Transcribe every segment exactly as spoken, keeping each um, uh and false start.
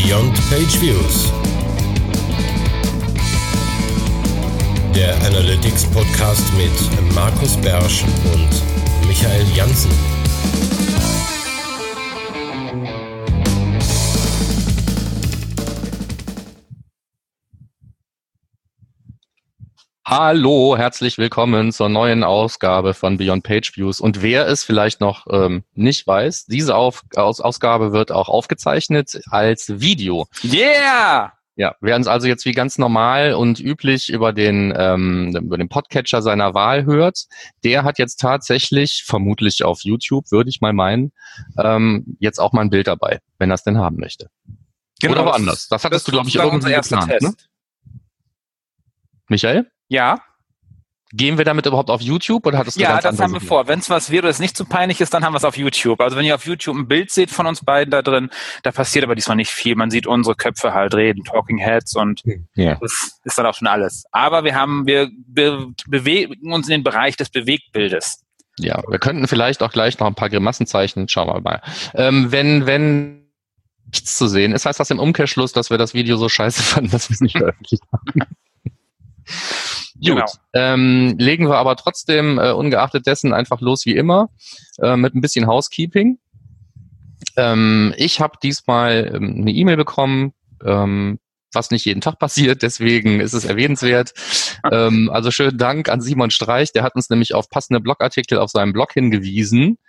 Beyond Page Views, der Analytics Podcast mit Markus Bersch und Michael Janssen. Hallo, herzlich willkommen zur neuen Ausgabe von Beyond Page Views. Und wer es vielleicht noch ähm, nicht weiß, diese Auf- Aus- Ausgabe wird auch aufgezeichnet als Video. Yeah! Ja, wer uns also jetzt wie ganz normal und üblich über den ähm, über den Podcatcher seiner Wahl hört, der hat jetzt tatsächlich, vermutlich auf YouTube, würde ich mal meinen, ähm, jetzt auch mal ein Bild dabei, wenn er es denn haben möchte. Genau, Oder woanders. Das hattest das du, glaube ich, war irgendwie unser erster geplant, Test. ne? Michael? Ja, Gehen wir damit überhaupt auf YouTube oder hattest du ja, ganz das andere haben wir Sachen? vor. Wenn es was wird oder es nicht zu peinlich ist, dann haben wir es auf YouTube. Also wenn ihr auf YouTube ein Bild seht von uns beiden da drin, da passiert aber diesmal nicht viel. Man sieht unsere Köpfe halt reden, Talking Heads und Ja. das ist dann auch schon alles. Aber wir haben, wir be- bewegen uns in den Bereich des Bewegtbildes. Ja, wir könnten vielleicht auch gleich noch ein paar Grimassen zeichnen. Schauen wir mal. Ähm, wenn, wenn nichts zu sehen ist, heißt das im Umkehrschluss, dass wir das Video so scheiße fanden, dass wir es nicht veröffentlicht haben. Gut, Genau. ähm, legen wir aber trotzdem äh, ungeachtet dessen einfach los wie immer äh, mit ein bisschen Housekeeping. Ähm, ich habe diesmal ähm, eine E-Mail bekommen, ähm, was nicht jeden Tag passiert, deswegen ist es erwähnenswert. ähm, also schönen Dank an Simon Streich, der hat uns nämlich auf passende Blogartikel auf seinem Blog hingewiesen,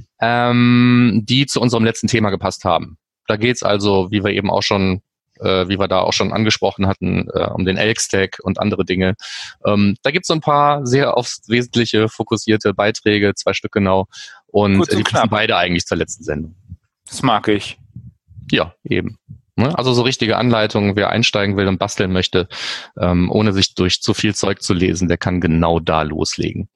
ähm, die zu unserem letzten Thema gepasst haben. Da geht's also, wie wir eben auch schon Äh, wie wir da auch schon angesprochen hatten, äh, um den Elk-Stack und andere Dinge. Ähm, da gibt es so ein paar sehr aufs Wesentliche fokussierte Beiträge, zwei Stück genau. Und Kurz äh, und die passen knapp. beide eigentlich zur letzten Sendung. Das mag ich. Ja, eben. Ne? Also so richtige Anleitungen, wer einsteigen will und basteln möchte, ähm, ohne sich durch zu viel Zeug zu lesen, der kann genau da loslegen.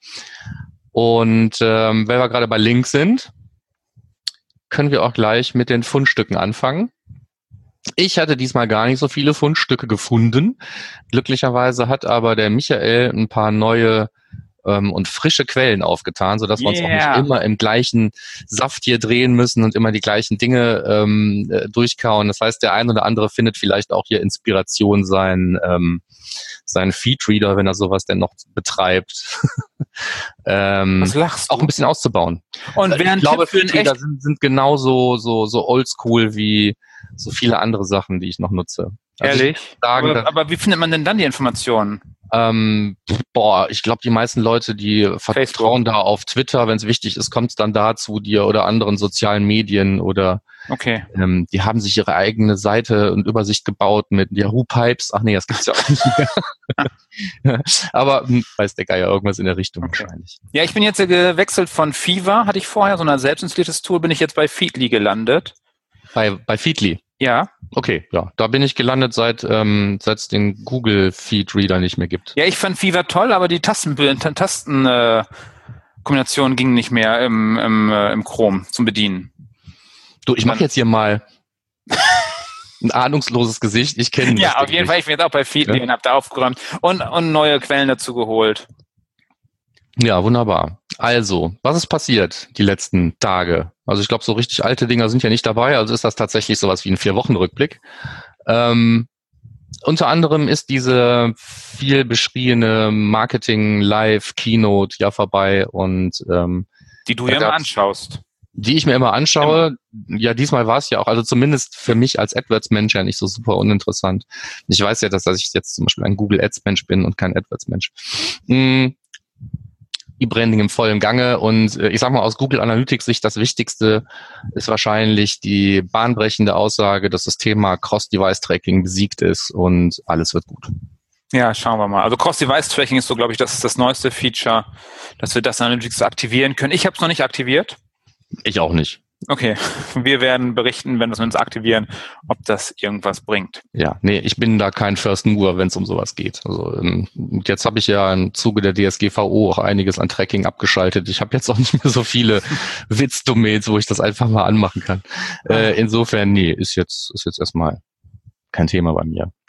Und ähm, weil wir gerade bei Links sind, können wir auch gleich mit den Fundstücken anfangen. Ich hatte diesmal gar nicht so viele Fundstücke gefunden. Glücklicherweise hat aber der Michael ein paar neue ähm, und frische Quellen aufgetan, sodass wir uns auch Yeah. nicht immer im gleichen Saft hier drehen müssen und immer die gleichen Dinge ähm, äh, durchkauen. Das heißt, der ein oder andere findet vielleicht auch hier Inspiration, sein, ähm, seinen Feedreader, wenn er sowas denn noch betreibt, ähm, Was lachst du? auch ein bisschen auszubauen. Und wer ein Ich glaube, Tipp für einen Feedreader echt, sind, sind genauso so, so oldschool wie so viele andere Sachen, die ich noch nutze. Also ehrlich? ich würde sagen, aber, dass, aber wie findet man denn dann die Informationen? ähm, boah, ich glaube, die meisten Leute, die vertrauen da auf Twitter, wenn es wichtig ist, kommt es dann da zu dir oder anderen sozialen Medien oder Okay. ähm, die haben sich ihre eigene Seite und Übersicht gebaut mit Yahoo Pipes. Ach nee, das gibt's ja auch nicht mehr. Aber hm, weiß der Geier, irgendwas in der Richtung Okay. wahrscheinlich. Ja, ich bin jetzt ja gewechselt von Fever, hatte ich vorher, so ein selbstinstalliertes Tool, bin ich jetzt bei Feedly gelandet. Bei, bei Feedly. Ja. Okay, ja, da bin ich gelandet, seit ähm, seit es den Google Feed Reader nicht mehr gibt. Ja, ich fand Fever toll, aber die Tasten, Tasten äh, Kombination ging nicht mehr im, im, äh, im Chrome zum Bedienen. Du, ich mache jetzt hier mal ein ahnungsloses Gesicht. Ich kenne Ja, auf jeden Fall. Ich bin jetzt auch bei Feedly Ja. und habe da aufgeräumt und, und neue Quellen dazu geholt. Ja, wunderbar. Also, was ist passiert die letzten Tage? Also ich glaube, so richtig alte Dinger sind ja nicht dabei, also ist das tatsächlich sowas wie ein Vier-Wochen-Rückblick. Ähm, unter anderem ist diese viel beschriebene Marketing-Live-Keynote ja vorbei und ähm, Die du Da ja immer gab's- anschaust. die ich mir immer anschaue. Ja, diesmal war es ja auch, also zumindest für mich als AdWords-Mensch ja nicht so super uninteressant. Ich weiß ja, dass, dass ich jetzt zum Beispiel ein Google Ads-Mensch bin und kein AdWords-Mensch. Hm. E-Branding im vollen Gange und äh, ich sag mal aus Google Analytics Sicht, das Wichtigste ist wahrscheinlich die bahnbrechende Aussage, dass das Thema Cross-Device-Tracking besiegt ist und alles wird gut. Ja, schauen wir mal. Also Cross-Device-Tracking ist so, glaube ich, das ist das neueste Feature, dass wir das Analytics aktivieren können. Ich habe es noch nicht aktiviert. Ich auch nicht. Okay, wir werden berichten, wenn wir es uns aktivieren, ob das irgendwas bringt. Ja, nee, ich bin da kein First Mover, wenn es um sowas geht. Also ähm, jetzt habe ich ja im Zuge der D S G V O auch einiges an Tracking abgeschaltet. Ich habe jetzt auch nicht mehr so viele Witz-Domains, wo ich das einfach mal anmachen kann. Äh, insofern, nee, ist jetzt ist jetzt erstmal kein Thema bei mir.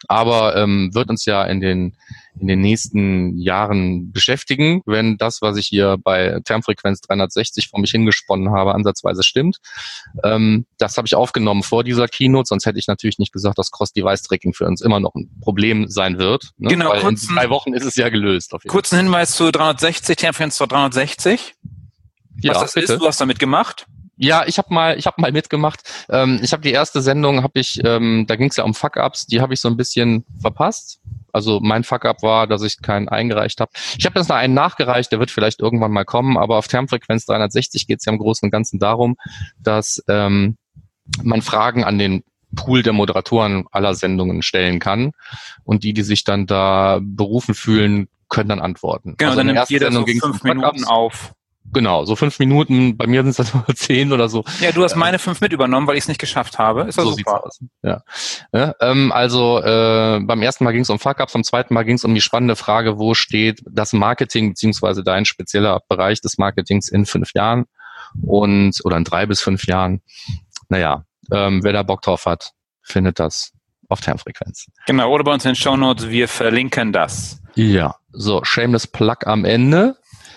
aber ähm, wird uns ja in den in den nächsten Jahren beschäftigen, wenn das, was ich hier bei Termfrequenz dreihundertsechzig vor mich hingesponnen habe, ansatzweise stimmt. Ähm, das habe ich aufgenommen vor dieser Keynote, sonst hätte ich natürlich nicht gesagt, dass Cross-Device-Tracking für uns immer noch ein Problem sein wird. Ne? Genau, Weil kurzen, in drei Wochen ist es ja gelöst. Auf jeden kurzen Hinweis zu dreihundertsechzig, Termfrequenz dreihundertsechzig. Ja, was das bitte. ist, du hast damit gemacht? Ja, ich habe mal, ich habe mal mitgemacht. Ähm, ich habe die erste Sendung, habe ich, ähm, da ging es ja um Fuck-ups, die habe ich so ein bisschen verpasst. Also mein Fuck-up war, dass ich keinen eingereicht habe. Ich habe jetzt noch einen nachgereicht, der wird vielleicht irgendwann mal kommen, aber auf Termfrequenz dreihundertsechzig geht es ja im Großen und Ganzen darum, dass ähm, man Fragen an den Pool der Moderatoren aller Sendungen stellen kann und die, die sich dann da berufen fühlen, können dann antworten. Genau, also dann in der nimmt ersten jeder Sendung so ging's um fünf Minuten Fuck-ups. auf. Genau, so fünf Minuten, bei mir sind es dann nur zehn oder so. Ja, du hast meine fünf mit übernommen, weil ich es nicht geschafft habe. Ist das So super. sieht's aus. Ja. Ja, ähm, also äh, beim ersten Mal ging es um Fuck-ups, beim zweiten Mal ging es um die spannende Frage, wo steht das Marketing beziehungsweise dein spezieller Bereich des Marketings in fünf Jahren und oder in drei bis fünf Jahren. Naja, ähm, wer da Bock drauf hat, findet das auf Termfrequenz. Genau, oder bei uns in den Shownotes, wir verlinken das. Ja, so, shameless Plug am Ende.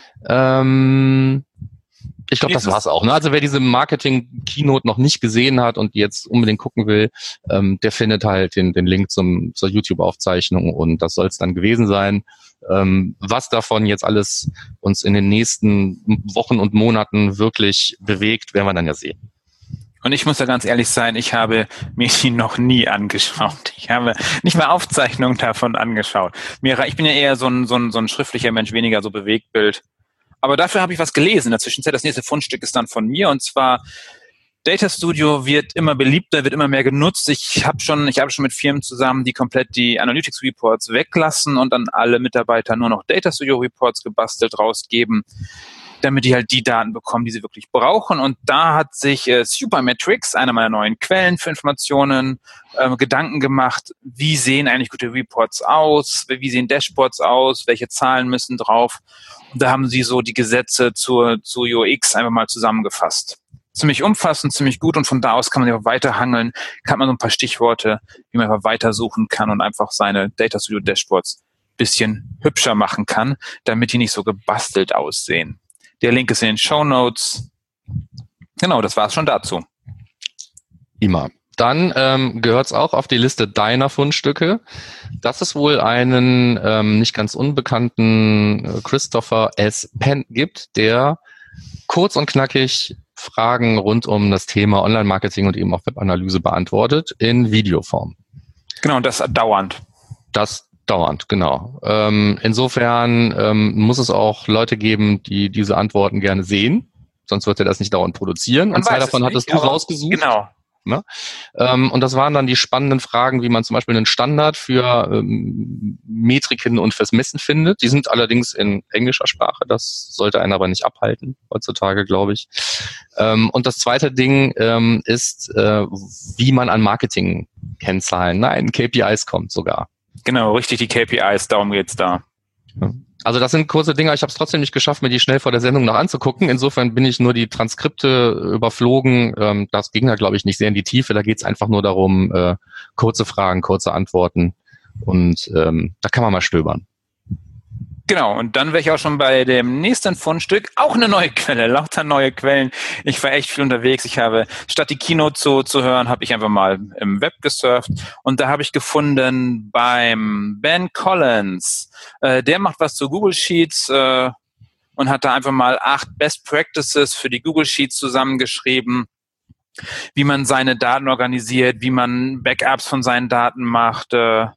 Ähm, ich glaube, das war's auch. Ne? Also wer diese Marketing-Keynote noch nicht gesehen hat und jetzt unbedingt gucken will, ähm, der findet halt den, den Link zum, zur YouTube-Aufzeichnung und das soll es dann gewesen sein. Ähm, was davon jetzt alles uns in den nächsten Wochen und Monaten wirklich bewegt, werden wir dann ja sehen. Und ich muss da ganz ehrlich sein, ich habe mir die noch nie angeschaut. Ich habe nicht mal Aufzeichnungen davon angeschaut. Mir, ich bin ja eher so ein, so ein, so ein schriftlicher Mensch, weniger so Bewegtbild. Aber dafür habe ich was gelesen in der Zwischenzeit. Das nächste Fundstück ist dann von mir und zwar Data Studio wird immer beliebter, wird immer mehr genutzt. Ich habe schon, ich habe schon mit Firmen zusammen, die komplett die Analytics Reports weglassen und dann alle Mitarbeiter nur noch Data Studio Reports gebastelt rausgeben, damit die halt die Daten bekommen, die sie wirklich brauchen. Und da hat sich äh, Supermetrics, einer meiner neuen Quellen für Informationen, äh, Gedanken gemacht, wie sehen eigentlich gute Reports aus, wie sehen Dashboards aus, welche Zahlen müssen drauf. Und da haben sie so die Gesetze zur, zu U X einfach mal zusammengefasst. Ziemlich umfassend, ziemlich gut und von da aus kann man einfach weiterhangeln, kann man so ein paar Stichworte, wie man einfach weitersuchen kann und einfach seine Data Studio Dashboards bisschen hübscher machen kann, damit die nicht so gebastelt aussehen. Der Link ist in den Shownotes. Genau, das war's schon dazu. Immer. Dann ähm, gehört es auch auf die Liste deiner Fundstücke, dass es wohl einen ähm, nicht ganz unbekannten äh, Christopher S. Penn gibt, der kurz und knackig Fragen rund um das Thema Online-Marketing und eben auch Webanalyse beantwortet in Videoform. Genau, das dauernd. Das dauernd, genau. Ähm, insofern ähm, muss es auch Leute geben, die diese Antworten gerne sehen, sonst wird er das nicht dauernd produzieren. Man und zwei weiß davon es hattest nicht, du rausgesucht. Genau. Ne? Ähm, und das waren dann die spannenden Fragen, wie man zum Beispiel einen Standard für ähm, Metriken und fürs Messen findet. Die sind allerdings in englischer Sprache. Das sollte einen aber nicht abhalten, heutzutage, glaube ich. Ähm, und das zweite Ding ähm, ist, äh, wie man an Marketing-Kennzahlen, nein, K P Is kommt sogar. Genau, richtig, die K P Is, darum geht's da. Ja. Also das sind kurze Dinger, ich habe es trotzdem nicht geschafft, mir die schnell vor der Sendung noch anzugucken. Insofern bin ich nur die Transkripte überflogen. Ähm, das ging da, glaube ich, nicht sehr in die Tiefe. Da geht es einfach nur darum, äh, kurze Fragen, kurze Antworten. Und ähm, da kann man mal stöbern. Genau, und dann wäre ich auch schon bei dem nächsten Fundstück, auch eine neue Quelle, lauter neue Quellen. Ich war echt viel unterwegs. Ich habe, statt die Keynote zu, zu hören, habe ich einfach mal im Web gesurft und da habe ich gefunden beim Ben Collins, äh, der macht was zu Google Sheets äh, und hat da einfach mal acht Best Practices für die Google Sheets zusammengeschrieben, wie man seine Daten organisiert, wie man Backups von seinen Daten macht, äh,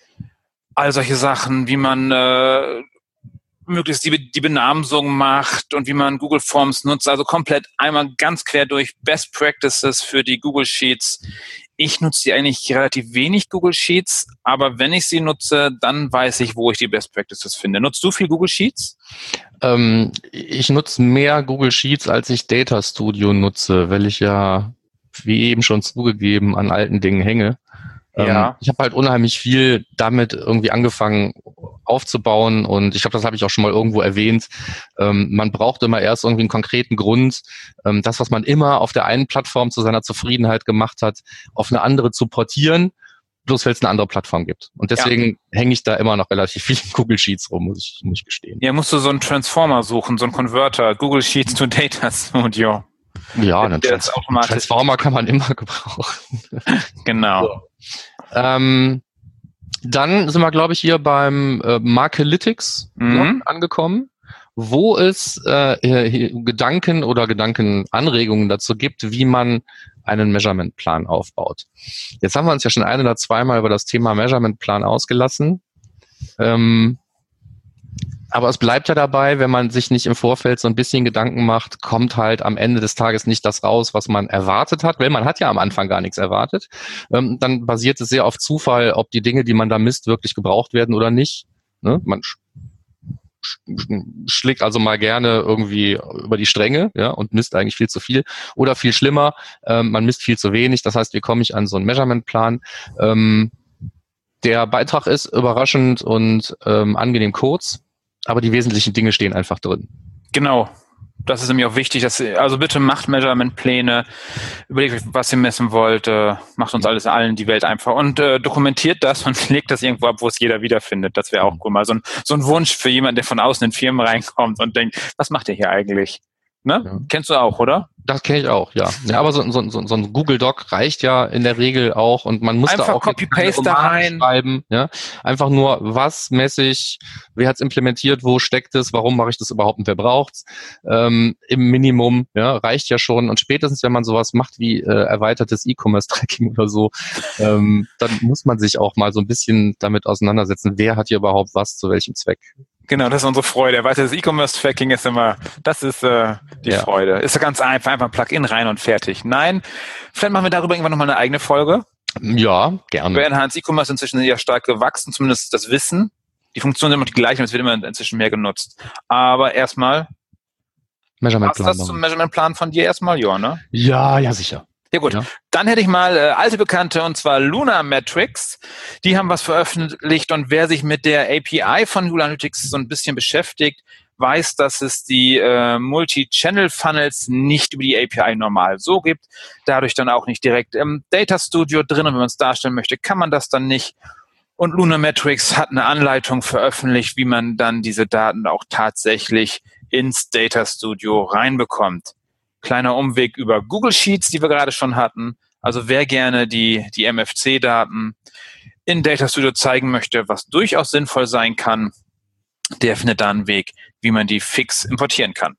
all solche Sachen, wie man äh, möglichst die, die Benamsung macht und wie man Google Forms nutzt, also komplett einmal ganz quer durch Best Practices für die Google Sheets. Ich nutze die eigentlich relativ wenig, Google Sheets, aber wenn ich sie nutze, dann weiß ich, wo ich die Best Practices finde. Nutzt du viel Google Sheets? Ähm, ich nutze mehr Google Sheets, als ich Data Studio nutze, weil ich ja, wie eben schon zugegeben, an alten Dingen hänge. Ja. Ähm, ich habe halt unheimlich viel damit irgendwie angefangen aufzubauen und ich glaube, das habe ich auch schon mal irgendwo erwähnt. Ähm, man braucht immer erst irgendwie einen konkreten Grund, ähm, das, was man immer auf der einen Plattform zu seiner Zufriedenheit gemacht hat, auf eine andere zu portieren bloß weil es eine andere Plattform gibt. Und deswegen ja. hänge ich da immer noch relativ viel in Google Sheets rum, muss ich, muss ich gestehen. Ja, musst du so einen Transformer suchen, so einen Converter, Google Sheets to Data Studio. Ja, einen Trans- Transformer kann man immer gebrauchen. Genau. So. Ähm, dann sind wir, glaube ich, hier beim äh, Markalytics mhm. angekommen, wo es äh, Gedanken oder Gedankenanregungen dazu gibt, wie man einen Measurement-Plan aufbaut. Jetzt haben wir uns ja schon ein oder zweimal über das Thema Measurement-Plan ausgelassen. Ähm, aber es bleibt ja dabei, wenn man sich nicht im Vorfeld so ein bisschen Gedanken macht, kommt halt am Ende des Tages nicht das raus, was man erwartet hat, weil man hat ja am Anfang gar nichts erwartet. Ähm, dann basiert es sehr auf Zufall, ob die Dinge, die man da misst, wirklich gebraucht werden oder nicht. Ne? Man schlägt also mal gerne irgendwie über die Stränge, ja, und misst eigentlich viel zu viel. Oder viel schlimmer, ähm, man misst viel zu wenig. Das heißt, wie komme ich an so einen Measurement-Plan? Ähm, der Beitrag ist überraschend und ähm, angenehm kurz, aber die wesentlichen Dinge stehen einfach drin. Genau. Das ist nämlich auch wichtig, dass ihr, also bitte macht Measurement-Pläne, überlegt euch, was ihr messen wollt, äh, macht uns alles allen die Welt einfach und äh, dokumentiert das und legt das irgendwo ab, wo es jeder wiederfindet. Das wäre auch cool. Mal so ein, so ein Wunsch für jemanden, der von außen in Firmen reinkommt und denkt, was macht ihr hier eigentlich? Ne? Ja. Kennst du auch, oder? Das kenne ich auch, ja. Ja, aber so, so, so, so ein Google Doc reicht ja in der Regel auch und man muss einfach da auch Copy-Paste da rein schreiben. Ja? Einfach nur, was messe ich, wer hat es implementiert, wo steckt es, warum mache ich das überhaupt und wer braucht's? Ähm, Im Minimum, ja, reicht ja schon. Und spätestens, wenn man sowas macht wie äh, erweitertes E-Commerce-Tracking oder so, ähm, dann muss man sich auch mal so ein bisschen damit auseinandersetzen, wer hat hier überhaupt was, zu welchem Zweck. Genau, das ist unsere Freude. Weißt du, das E-Commerce-Tracking ist immer, das ist äh, die ja. Freude. Ist ganz einfach, einfach ein Plugin rein und fertig. Nein, vielleicht machen wir darüber irgendwann nochmal eine eigene Folge. Ja, gerne. Bei Enhanced E-Commerce inzwischen sehr stark gewachsen, zumindest das Wissen. Die Funktionen sind immer die gleichen, es wird immer inzwischen mehr genutzt. Aber erstmal, Measurement-Plan. Was ist das zum Measurement-Plan von dir erstmal, ja, ne? Ja, ja, sicher. Ja gut, ja. Dann hätte ich mal äh, alte Bekannte, und zwar Lunametrics. Die haben was veröffentlicht und wer sich mit der A P I von Google Analytics so ein bisschen beschäftigt, weiß, dass es die äh, Multi-Channel-Funnels nicht über die A P I normal so gibt. Dadurch dann auch nicht direkt im Data Studio drin. Und wenn man es darstellen möchte, kann man das dann nicht. Und Lunametrics hat eine Anleitung veröffentlicht, wie man dann diese Daten auch tatsächlich ins Data Studio reinbekommt. Kleiner Umweg über Google Sheets, die wir gerade schon hatten. Also wer gerne die, die M F C-Daten in Data Studio zeigen möchte, was durchaus sinnvoll sein kann, der findet da einen Weg, wie man die fix importieren kann.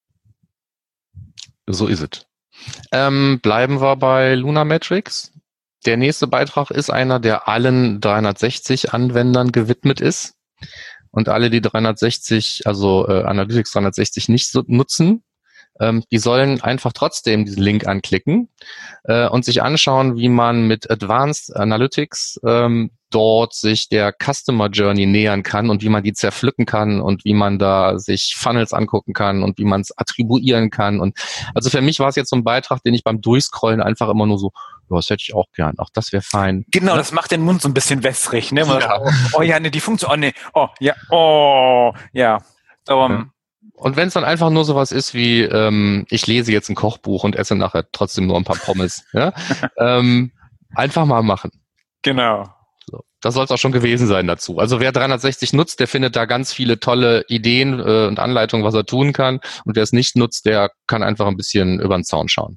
So ist es. Ähm, bleiben wir bei Lunametrics. Der nächste Beitrag ist einer, der allen dreihundertsechzig Anwendern gewidmet ist. Und alle, die dreihundertsechzig, also äh, Analytics dreihundertsechzig nicht so nutzen, ähm, die sollen einfach trotzdem diesen Link anklicken äh, und sich anschauen, wie man mit Advanced Analytics ähm, dort sich der Customer Journey nähern kann und wie man die zerpflücken kann und wie man da sich Funnels angucken kann und wie man es attribuieren kann. Und also für mich war es jetzt so ein Beitrag, den ich beim Durchscrollen einfach immer nur so, ja, das hätte ich auch gern, auch das wäre fein. Genau, ja? Das macht den Mund so ein bisschen wässrig, ne? Ja. Oh, oh ja, ne, die Funktion, oh ne, oh ja, oh ja. Um, ja. Und wenn es dann einfach nur sowas ist wie, ähm, ich lese jetzt ein Kochbuch und esse nachher trotzdem nur ein paar Pommes, ja? ähm, einfach mal machen. Genau. So. Das soll es auch schon gewesen sein dazu. Also wer dreihundertsechzig nutzt, der findet da ganz viele tolle Ideen äh, und Anleitungen, was er tun kann. Und wer es nicht nutzt, der kann einfach ein bisschen über den Zaun schauen.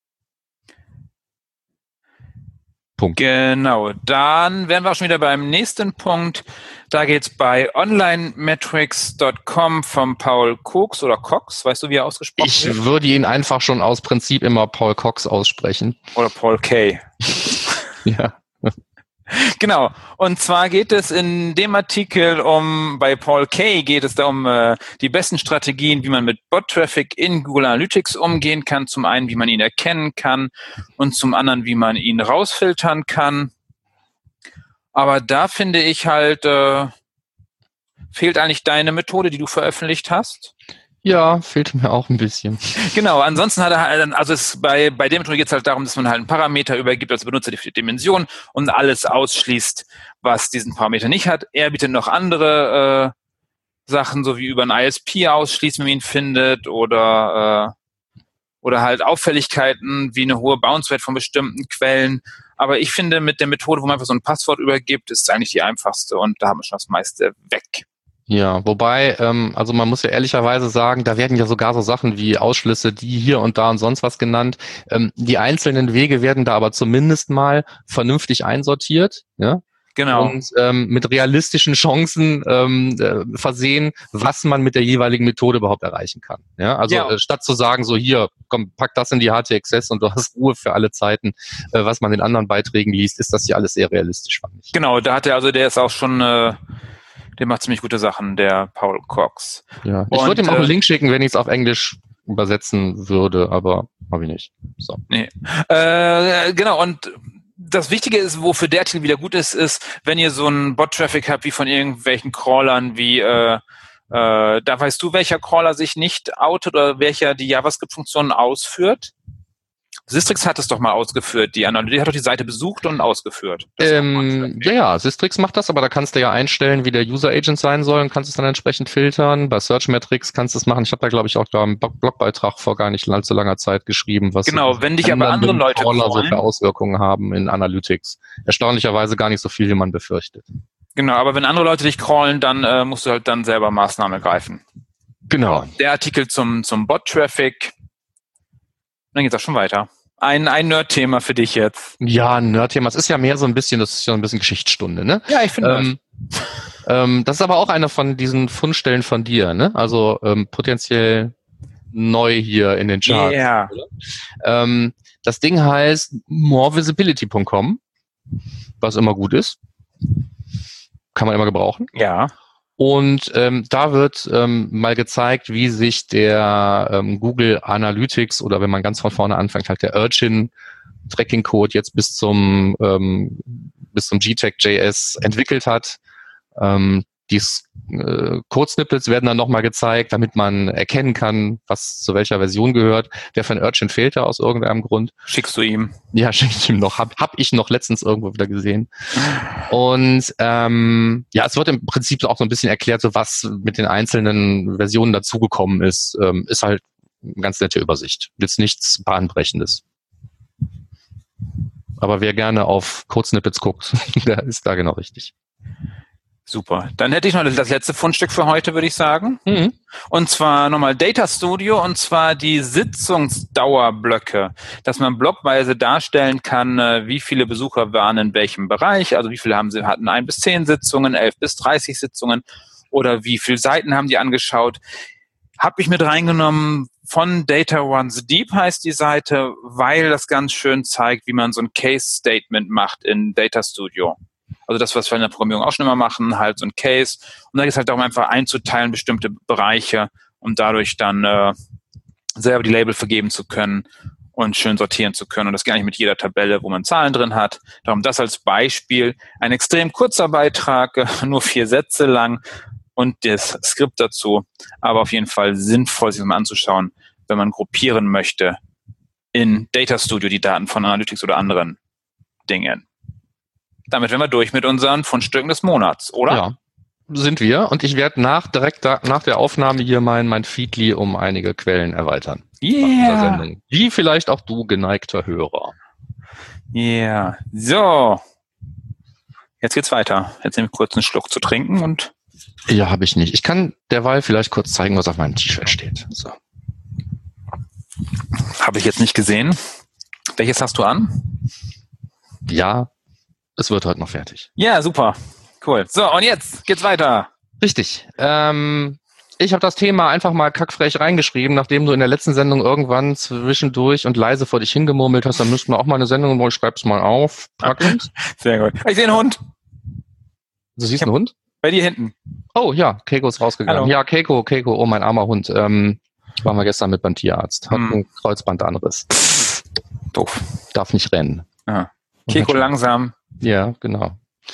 Punkt. Genau, dann wären wir auch schon wieder beim nächsten Punkt. Da geht's bei online metrics Punkt com vom Paul Cox oder Cox, weißt du, wie er ausgesprochen ich wird? Ich würde ihn einfach schon aus Prinzip immer Paul Cox aussprechen. Oder Paul K. Ja. Genau. Und zwar geht es in dem Artikel um, bei Paul K. geht es da um äh, die besten Strategien, wie man mit Bot-Traffic in Google Analytics umgehen kann. Zum einen, wie man ihn erkennen kann und zum anderen, wie man ihn rausfiltern kann. Aber da finde ich halt, äh, fehlt eigentlich deine Methode, die du veröffentlicht hast. Ja, fehlt mir auch ein bisschen. Genau, ansonsten hat er halt, also es bei, bei der Methode geht es halt darum, dass man halt einen Parameter übergibt als Benutzer die Dimension und alles ausschließt, was diesen Parameter nicht hat. Er bietet noch andere äh, Sachen, so wie über ein I S P ausschließen, wenn man ihn findet, oder, äh, oder halt Auffälligkeiten wie eine hohe Bounce Rate von bestimmten Quellen. Aber ich finde, mit der Methode, wo man einfach so ein Passwort übergibt, ist es eigentlich die einfachste und da haben wir schon das meiste weg. Ja, wobei, ähm, also man muss ja ehrlicherweise sagen, da werden ja sogar so Sachen wie Ausschlüsse, die hier und da und sonst was genannt. Ähm, die einzelnen Wege werden da aber zumindest mal vernünftig einsortiert, ja. Genau. Und ähm, mit realistischen Chancen ähm, äh, versehen, was man mit der jeweiligen Methode überhaupt erreichen kann. Ja, also Ja. äh, statt zu sagen, so hier, komm, pack das in die H T Access und du hast Ruhe für alle Zeiten, äh, was man in anderen Beiträgen liest, ist das hier alles sehr realistisch, fand ich. Genau, da hat er, also der ist auch schon, äh, der macht ziemlich gute Sachen, der Paul Cox. Ja, ich Und, würde ihm auch äh, einen Link schicken, wenn ich es auf Englisch übersetzen würde, aber habe ich nicht. So. Nee. Äh, genau, und das Wichtige ist, wofür der Artikel wieder gut ist, ist, wenn ihr so einen Bot-Traffic habt, wie von irgendwelchen Crawlern, wie, äh, äh, da weißt du, welcher Crawler sich nicht outet oder welcher die JavaScript-Funktionen ausführt? Sistrix hat es doch mal ausgeführt, die Analyse, die hat doch die Seite besucht und ausgeführt. Das ist auch Ähm, Bot-Traffic. ja, ja, Sistrix macht das, aber da kannst du ja einstellen, wie der User-Agent sein soll und kannst es dann entsprechend filtern. Bei Search-Metrics kannst du es machen. Ich habe da, glaube ich, auch da einen Blog- Blogbeitrag vor gar nicht allzu langer Zeit geschrieben, was Genau, wenn dich aber andere Leute Crawler so crawlen, für Auswirkungen haben in Analytics. Erstaunlicherweise gar nicht so viel, wie man befürchtet. genau, aber wenn andere Leute dich crawlen, dann äh, musst du halt dann selber Maßnahmen ergreifen. Genau. Der Artikel zum, zum Bot-Traffic, dann geht's auch schon weiter. Ein, ein Nerd-Thema für dich jetzt. Ja, ein Nerd-Thema. Es ist ja mehr so ein bisschen, das ist ja ein bisschen Geschichtsstunde, ne? Ja, ich finde Ähm, ähm, das ist aber auch eine von diesen Fundstellen von dir, ne? Also ähm, potenziell neu hier in den das. Charts. Yeah. Ähm, das Ding heißt more visibility punkt com, was immer gut ist. Kann man immer gebrauchen. Ja. Und ähm, da wird ähm, mal gezeigt, wie sich der ähm, Google Analytics oder wenn man ganz von vorne anfängt, halt der Urchin Tracking Code jetzt bis zum ähm, bis zum G T A G J S entwickelt hat. Ähm, die äh, Code-Snippets werden dann nochmal gezeigt, damit man erkennen kann, was zu welcher Version gehört. Der von Urchin fehlt da aus irgendeinem Grund. Schickst du ihm? Ja, schicke ich ihm noch. Hab, hab ich noch letztens irgendwo wieder gesehen. Und ähm, ja, es wird im Prinzip auch so ein bisschen erklärt, so was mit den einzelnen Versionen dazugekommen ist. Ähm, ist halt eine ganz nette Übersicht. Jetzt nichts Bahnbrechendes. Aber wer gerne auf Code-Snippets guckt, der ist da genau richtig. Super. Dann hätte ich noch das letzte Fundstück für heute, würde ich sagen. Mhm. Und zwar nochmal Data Studio, und zwar die Sitzungsdauerblöcke, dass man blockweise darstellen kann, wie viele Besucher waren in welchem Bereich, also wie viele haben sie, hatten ein bis zehn Sitzungen, elf bis dreißig Sitzungen oder wie viele Seiten haben die angeschaut. Habe ich mit reingenommen von Data Runs Deep heißt die Seite, weil das ganz schön zeigt, wie man so ein Case-Statement macht in Data Studio. Also das, was wir in der Programmierung auch schon immer machen, halt so ein Case. Und da geht es halt darum, einfach einzuteilen, bestimmte Bereiche, um dadurch dann äh, selber die Label vergeben zu können und schön sortieren zu können. Und das geht eigentlich mit jeder Tabelle, wo man Zahlen drin hat. Darum das als Beispiel. Ein extrem kurzer Beitrag, äh, nur vier Sätze lang und das Skript dazu. Aber auf jeden Fall sinnvoll, sich das mal anzuschauen, wenn man gruppieren möchte in Data Studio die Daten von Analytics oder anderen Dingen. Damit wären wir durch mit unseren Fundstücken des Monats, oder? Ja, sind wir. Und ich werde nach direkt da, nach der Aufnahme hier mein, mein Feedly um einige Quellen erweitern. Yeah. Wie vielleicht auch du, geneigter Hörer. Ja. Yeah. So. Jetzt geht's weiter. Jetzt nehme ich kurz einen Schluck zu trinken und. Ja, habe ich nicht. Ich kann derweil vielleicht kurz zeigen, was auf meinem T-Shirt steht. So. Habe ich jetzt nicht gesehen. Welches hast du an? Ja. Es wird heute noch fertig. Ja, super. Cool. So, und jetzt geht's weiter. Richtig. Ähm, ich habe das Thema einfach mal kackfrech reingeschrieben, nachdem du in der letzten Sendung irgendwann zwischendurch und leise vor dich hingemurmelt hast, dann müssten wir auch mal eine Sendung, wo ich schreib's mal auf. Packens. Sehr gut. Ich sehe einen Hund. Du siehst einen Hund? Bei dir hinten. Oh ja, Keiko ist rausgegangen. Hallo. Ja, Keiko, Keiko, oh mein armer Hund. Ähm, waren wir gestern mit beim Tierarzt. Hat Hm. einen Kreuzbandanriss. Doof. Darf nicht rennen. Ja. Keiko langsam. Ja, genau.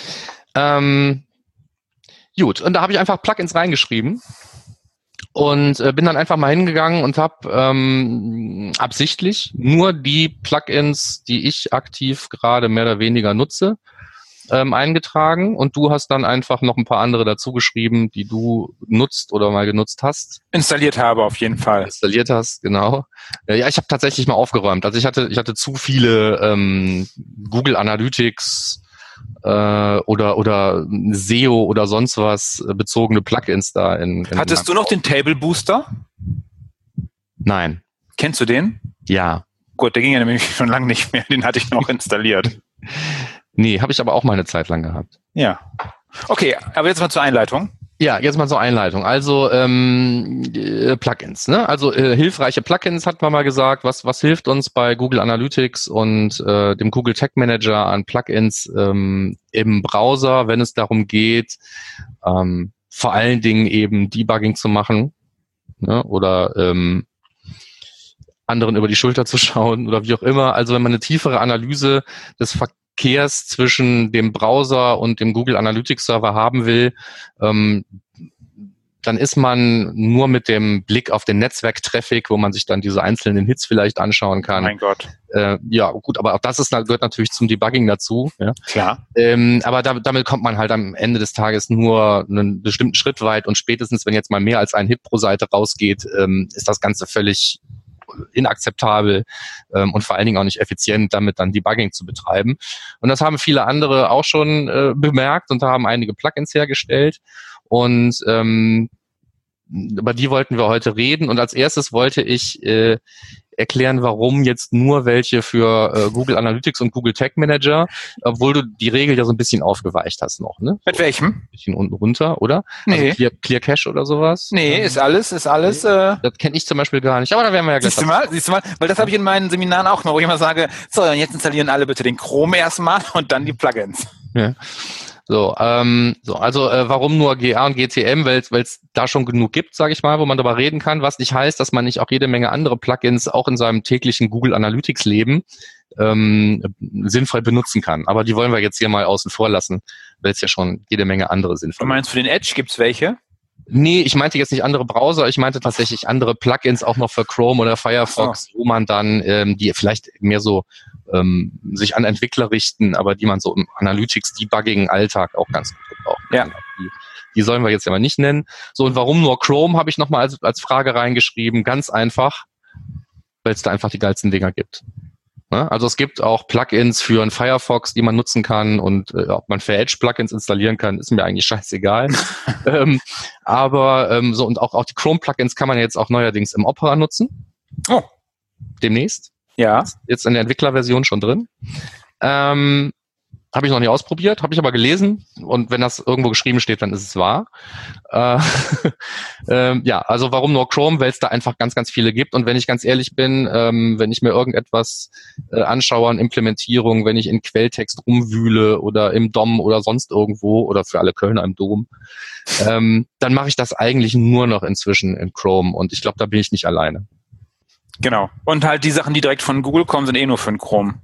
Ähm, gut, und da habe ich einfach Plugins reingeschrieben und äh, bin dann einfach mal hingegangen und habe ähm, absichtlich nur die Plugins, die ich aktiv gerade mehr oder weniger nutze, ähm, eingetragen und du hast dann einfach noch ein paar andere dazu geschrieben, die du nutzt oder mal genutzt hast. Installiert habe auf jeden Fall. Installiert hast, genau. Ja, ich habe tatsächlich mal aufgeräumt. Also ich hatte, ich hatte zu viele ähm, Google Analytics äh, oder oder S E O oder sonst was äh, bezogene Plugins da. In, in Hattest du noch den Table Booster? Nein. Kennst du den? Ja. Gut, der ging ja nämlich schon lange nicht mehr. Den hatte ich noch installiert. Nee, habe ich aber auch mal eine Zeit lang gehabt. Ja. Okay, aber jetzt mal zur Einleitung. Ja, jetzt mal zur Einleitung. Also ähm, äh, Plugins, ne? Also äh, hilfreiche Plugins hat man mal gesagt. Was was hilft uns bei Google Analytics und äh, dem Google Tag Manager an Plugins ähm, im Browser, wenn es darum geht, ähm, vor allen Dingen eben Debugging zu machen, ne? Oder ähm, anderen über die Schulter zu schauen oder wie auch immer. Also wenn man eine tiefere Analyse des Verkehrs zwischen dem Browser und dem Google Analytics Server haben will, ähm, dann ist man nur mit dem Blick auf den Netzwerktraffic, wo man sich dann diese einzelnen Hits vielleicht anschauen kann. Mein Gott. Äh, ja, gut, aber auch das ist, gehört natürlich zum Debugging dazu. Ja. Klar. Ähm, aber da, damit kommt man halt am Ende des Tages nur einen bestimmten Schritt weit und spätestens, wenn jetzt mal mehr als ein Hit pro Seite rausgeht, ähm, ist das Ganze völlig inakzeptabel ähm, und vor allen Dingen auch nicht effizient, damit dann Debugging zu betreiben. Und das haben viele andere auch schon äh, bemerkt und da haben einige Plugins hergestellt und ähm, über die wollten wir heute reden. Und als erstes wollte ich äh, erklären, warum jetzt nur welche für äh, Google Analytics und Google Tag Manager, obwohl du die Regel ja so ein bisschen aufgeweicht hast noch, ne? Mit welchem? Ein bisschen unten runter, oder? Nee. Also Clear, Clear Cache oder sowas? Nee, ist alles, ist alles. Äh, Das kenne ich zum Beispiel gar nicht, aber da werden wir ja gleich. siehst du mal, siehst du mal, weil das habe ich in meinen Seminaren auch mal, wo ich immer sage, so, und jetzt installieren alle bitte den Chrome erstmal und dann die Plugins. Ja. So, ähm, so, also äh, warum nur G A und G T M? Weil es da schon genug gibt, sage ich mal, wo man darüber reden kann, was nicht heißt, dass man nicht auch jede Menge andere Plugins auch in seinem täglichen Google Analytics Leben ähm, sinnvoll benutzen kann. Aber die wollen wir jetzt hier mal außen vor lassen, weil es ja schon jede Menge andere sinnvoll. Du meinst, für den Edge gibt's welche? Nee, ich meinte jetzt nicht andere Browser, ich meinte tatsächlich andere Plugins auch noch für Chrome oder Firefox, so. Wo man dann ähm, die vielleicht mehr so ähm, sich an Entwickler richten, aber die man so im Analytics-Debugging-Alltag auch ganz gut gebrauchen kann. Ja. Die, die sollen wir jetzt ja mal nicht nennen. So, und warum nur Chrome, habe ich nochmal als, als Frage reingeschrieben. Ganz einfach, weil es da einfach die geilsten Dinger gibt. Ja, also es gibt auch Plugins für einen Firefox, die man nutzen kann und äh, ob man für Edge Plugins installieren kann, ist mir eigentlich scheißegal. ähm, aber ähm, so und auch, auch die Chrome Plugins kann man jetzt auch neuerdings im Opera nutzen. Oh. Demnächst. Ja. Jetzt in der Entwicklerversion schon drin. Ähm, habe ich noch nicht ausprobiert, habe ich aber gelesen und wenn das irgendwo geschrieben steht, dann ist es wahr. Äh, ähm, ja, also warum nur Chrome? Weil es da einfach ganz, ganz viele gibt und wenn ich ganz ehrlich bin, ähm, wenn ich mir irgendetwas äh, anschaue an Implementierung, wenn ich in Quelltext rumwühle oder im D O M oder sonst irgendwo oder für alle Kölner im Dom, ähm, dann mache ich das eigentlich nur noch inzwischen in Chrome und ich glaube, da bin ich nicht alleine. Genau. Und halt die Sachen, die direkt von Google kommen, sind eh nur für den Chrome.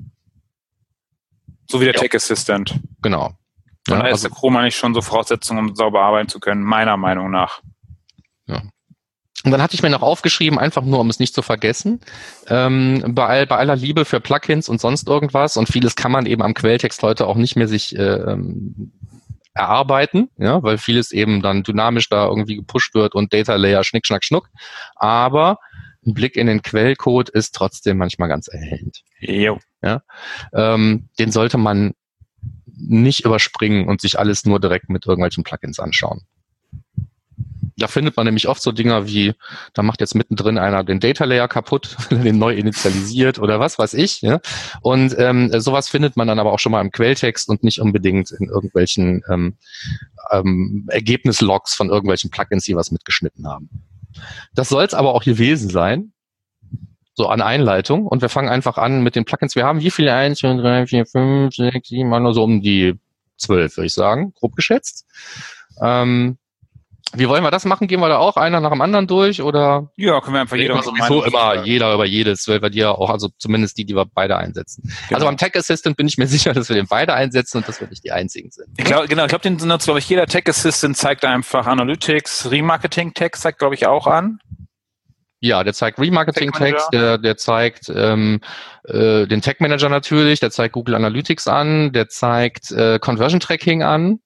So wie der ja. Tag Assistant. Genau. Und ja, da ist also, der Chrome eigentlich schon so Voraussetzung, um sauber arbeiten zu können, meiner Meinung nach. Ja. Und dann hatte ich mir noch aufgeschrieben, einfach nur, um es nicht zu vergessen, ähm, bei, all, bei aller Liebe für Plugins und sonst irgendwas, und vieles kann man eben am Quelltext heute auch nicht mehr sich äh, ähm, erarbeiten, ja, weil vieles eben dann dynamisch da irgendwie gepusht wird und Data Layer schnick, schnack, schnuck. Aber ein Blick in den Quellcode ist trotzdem manchmal ganz erhellend. Jo. Ja, ähm, den sollte man nicht überspringen und sich alles nur direkt mit irgendwelchen Plugins anschauen. Da findet man nämlich oft so Dinger wie, da macht jetzt mittendrin einer den Data Layer kaputt, den neu initialisiert oder was weiß ich. Ja? Und ähm, sowas findet man dann aber auch schon mal im Quelltext und nicht unbedingt in irgendwelchen ähm, ähm, Ergebnislogs von irgendwelchen Plugins, die was mitgeschnitten haben. Das soll es aber auch gewesen sein. So an Einleitung. Und wir fangen einfach an mit den Plugins. Wir haben wie viele? eins, zwei, drei, vier, fünf, sechs, sieben, nur so um die zwölf, würde ich sagen. Grob geschätzt. Ähm, wie wollen wir das machen? Gehen wir da auch einer nach dem anderen durch? Oder? Ja, können wir einfach jeder. Sowieso immer jeder über jedes, weil wir die ja auch, also zumindest die, die wir beide einsetzen. Genau. Also beim Tag Assistant bin ich mir sicher, dass wir den beide einsetzen und dass wir nicht die einzigen sind. Ich glaube, genau, ich glaube, den nutzt, glaube ich, jeder Tag Assistant zeigt einfach Analytics, Remarketing Tag zeigt, glaube ich, auch an. Ja, der zeigt Remarketing-Tags, Tag der, der zeigt ähm, äh, den Tag Manager natürlich, der zeigt Google Analytics an, der zeigt äh, Conversion Tracking an.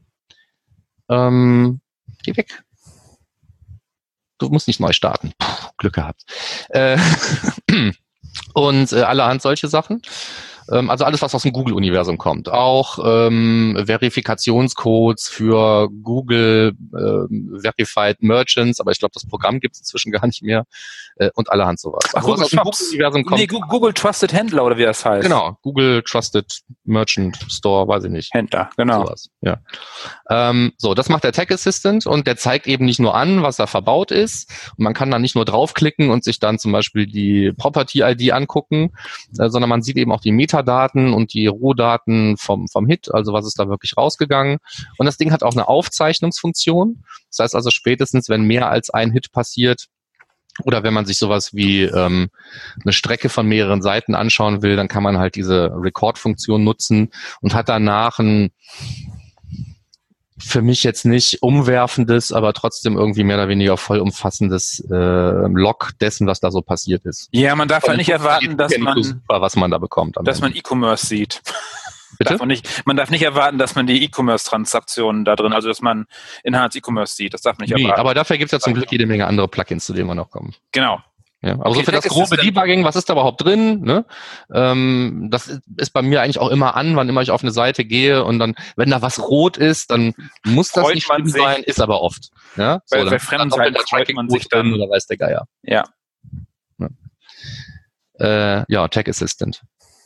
Ähm, geh weg. Du musst nicht neu starten. Puh, Glück gehabt. Äh, und äh, allerhand solche Sachen. Ähm, also alles, was aus dem Google-Universum kommt. Auch ähm, Verifikationscodes für Google ähm, Verified Merchants, aber ich glaube, das Programm gibt es inzwischen gar nicht mehr. Äh, und allerhand sowas. Ach, Also, Google was aus dem Shops. Google-Universum kommt. Nee, Google Trusted Händler oder wie das heißt. Genau, Google Trusted Merchant Store, weiß ich nicht. Händler, genau. Sowas, ja. Ähm, so, das macht der Tag Assistant und der zeigt eben nicht nur an, was da verbaut ist. Und man kann da nicht nur draufklicken und sich dann zum Beispiel die Property-I D angucken, äh, sondern man sieht eben auch die Metadaten und die Rohdaten vom, vom Hit, also was ist da wirklich rausgegangen. Und das Ding hat auch eine Aufzeichnungsfunktion. Das heißt also spätestens, wenn mehr als ein Hit passiert, oder wenn man sich sowas wie ähm, eine Strecke von mehreren Seiten anschauen will, dann kann man halt diese Record-Funktion nutzen und hat danach ein für mich jetzt nicht umwerfendes, aber trotzdem irgendwie mehr oder weniger vollumfassendes äh, Log dessen, was da so passiert ist. Ja, man darf halt nicht erwarten, dass man, super, was man da bekommt. dass man E-Commerce sieht. Bitte? Darf man, nicht, man darf nicht erwarten, dass man die E-Commerce-Transaktionen da drin, also dass man in H T E-Commerce sieht. Das darf man nicht Nee, erwarten. aber dafür gibt es ja zum Glück jede Menge andere Plugins, zu denen wir noch kommen. Genau. Ja, aber Okay, so für das Tag grobe Assistant. Debugging, was ist da überhaupt drin? Ne? Ähm, das ist, ist bei mir eigentlich auch immer an, wann immer ich auf eine Seite gehe und dann, wenn da was rot ist, dann muss das Freut nicht man schlimm sich. sein, ist aber oft. Ja? So, Bei- dann bei ist da fremden doppelter Seiten freut man sich Tracking-Code dann. drin oder weiß der Geier. Ja. Äh, ja, Tag Assistant.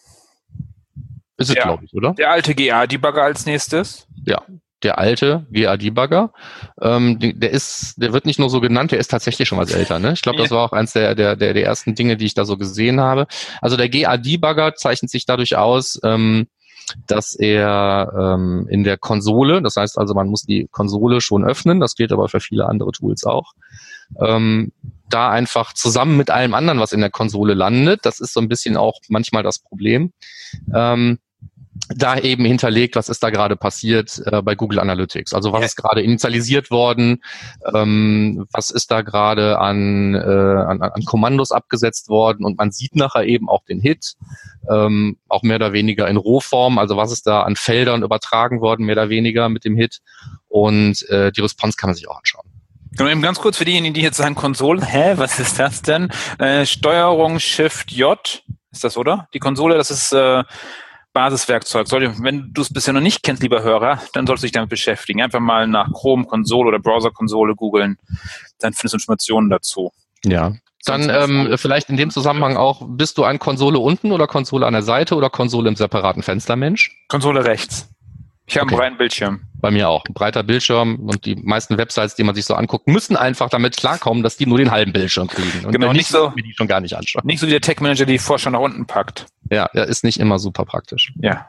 Ist es, Ja. glaube ich, oder? Der alte G A-Debugger als nächstes. Ja, der alte G A-Debugger. Ähm, die- der ist, der wird nicht nur so genannt, der ist tatsächlich schon was älter. Ne? Ich glaube, das war auch eins der, der, der, der ersten Dinge, die ich da so gesehen habe. Also der G A-Debugger zeichnet sich dadurch aus, ähm, dass er ähm, in der Konsole, das heißt also, man muss die Konsole schon öffnen, das gilt aber für viele andere Tools auch, ähm, da einfach zusammen mit allem anderen, was in der Konsole landet, das ist so ein bisschen auch manchmal das Problem, ähm, da eben hinterlegt, was ist da gerade passiert äh, bei Google Analytics. Also was Ja. ist gerade initialisiert worden, ähm, was ist da gerade an, äh, an, an Kommandos abgesetzt worden und man sieht nachher eben auch den Hit, ähm, auch mehr oder weniger in Rohform, also was ist da an Feldern übertragen worden, mehr oder weniger mit dem Hit und äh, die Response kann man sich auch anschauen. Genau, eben ganz kurz für diejenigen, die jetzt sagen, Konsole, hä, was ist das denn? Äh, Steuerung Shift J, ist das, oder? Die Konsole, das ist äh, Basiswerkzeug. Sollte, wenn du es bisher noch nicht kennst, lieber Hörer, dann solltest du dich damit beschäftigen. Einfach mal nach Chrome Konsole oder Browser Konsole googeln, dann findest du Informationen dazu. Ja. Dann ähm, vielleicht in dem Zusammenhang auch, bist du ein Konsole unten oder Konsole an der Seite oder Konsole im separaten Fenster, Mensch? Konsole rechts. Ich habe Okay. einen breiten Bildschirm. Bei mir auch. Ein breiter Bildschirm und die meisten Websites, die man sich so anguckt, müssen einfach damit klarkommen, dass die nur den halben Bildschirm kriegen. Und Genau, wenn nicht so- mir die schon gar nicht anschauen. Nicht so wie der Tech-Manager, die Vorschau nach unten packt. Ja, der ist nicht immer super praktisch. Ja.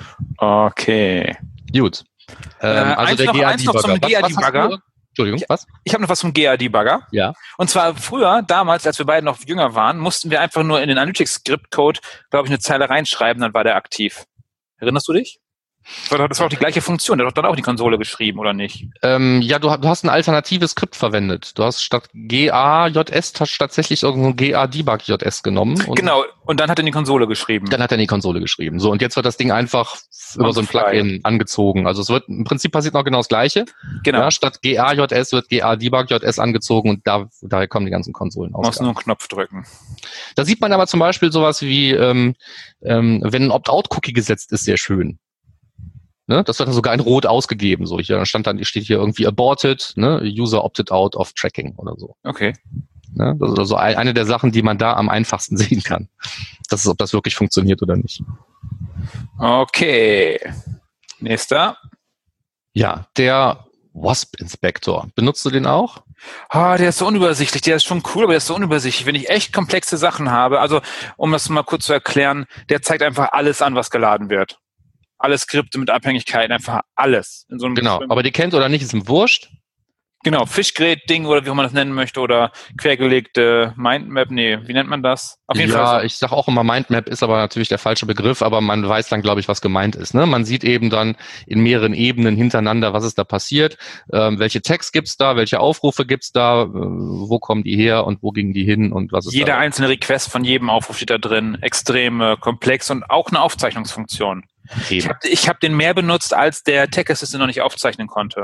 Okay. Gut. Ähm, Äh, also eins der noch- eins noch zum G A-Debugger. Was- was hast G A-Debugger. du- Entschuldigung, was? Ich habe noch was vom G A-Debugger. Ja. Und zwar früher, damals, als wir beide noch jünger waren, mussten wir einfach nur in den Analytics-Script-Code, glaube ich, eine Zeile reinschreiben, dann war der aktiv. Erinnerst du dich? Das war, doch- das war auch die gleiche Funktion. Der hat doch dann auch die Konsole geschrieben, oder nicht? Ähm, ja, du, du hast ein alternatives Skript verwendet. Du hast statt G A J S hast tatsächlich irgendein G A-Debug J S genommen. Und Genau. Und dann hat er in die Konsole geschrieben. Dann hat er in die Konsole geschrieben. So, und jetzt wird das Ding einfach über so ein fly. Plugin angezogen. Also es wird, im Prinzip passiert noch genau das Gleiche. Genau. Ja, statt G A J S wird G A-Debug J S angezogen und da, daher kommen die ganzen Konsolen Du musst aus. nur einen Knopf drücken. Da sieht man aber zum Beispiel sowas wie, ähm, ähm, wenn ein Opt-out-Cookie gesetzt ist, sehr schön. Ne? Das wird dann sogar in Rot ausgegeben. So, hier stand dann, steht hier irgendwie aborted, ne? User opted out of tracking oder so. Okay. Ne? Das ist also ein- eine der Sachen, die man da am einfachsten sehen kann. Das ist, ob das wirklich funktioniert oder nicht. Okay. Nächster. Ja, der Wasp Inspector. Benutzt du den auch? Ah, der ist so unübersichtlich. Der ist schon cool, aber der ist so unübersichtlich. Wenn ich echt komplexe Sachen habe, also um das mal kurz zu erklären, der zeigt einfach alles an, was geladen wird. Alle Skripte mit Abhängigkeiten, einfach alles. In so einem Genau. bestimmten- Aber die kennt oder nicht, ist ihm wurscht. Genau, Fischgrät-Ding oder wie man das nennen möchte oder quergelegte Mindmap, nee, wie nennt man das? Auf jeden ja, Fall so. Ich sage auch immer, Mindmap ist aber natürlich der falsche Begriff, aber man weiß dann, glaube ich, was gemeint ist. Ne? Man sieht eben dann in mehreren Ebenen hintereinander, was ist da passiert, ähm, welche Tags gibt's da, welche Aufrufe gibt's da, äh, wo kommen die her und wo gingen die hin und was ist Jeder da. einzelne Request von jedem Aufruf steht da drin, extrem äh, komplex und auch eine Aufzeichnungsfunktion. Eben. Ich habe ich hab den mehr benutzt, als der Tag Assistant noch nicht aufzeichnen konnte.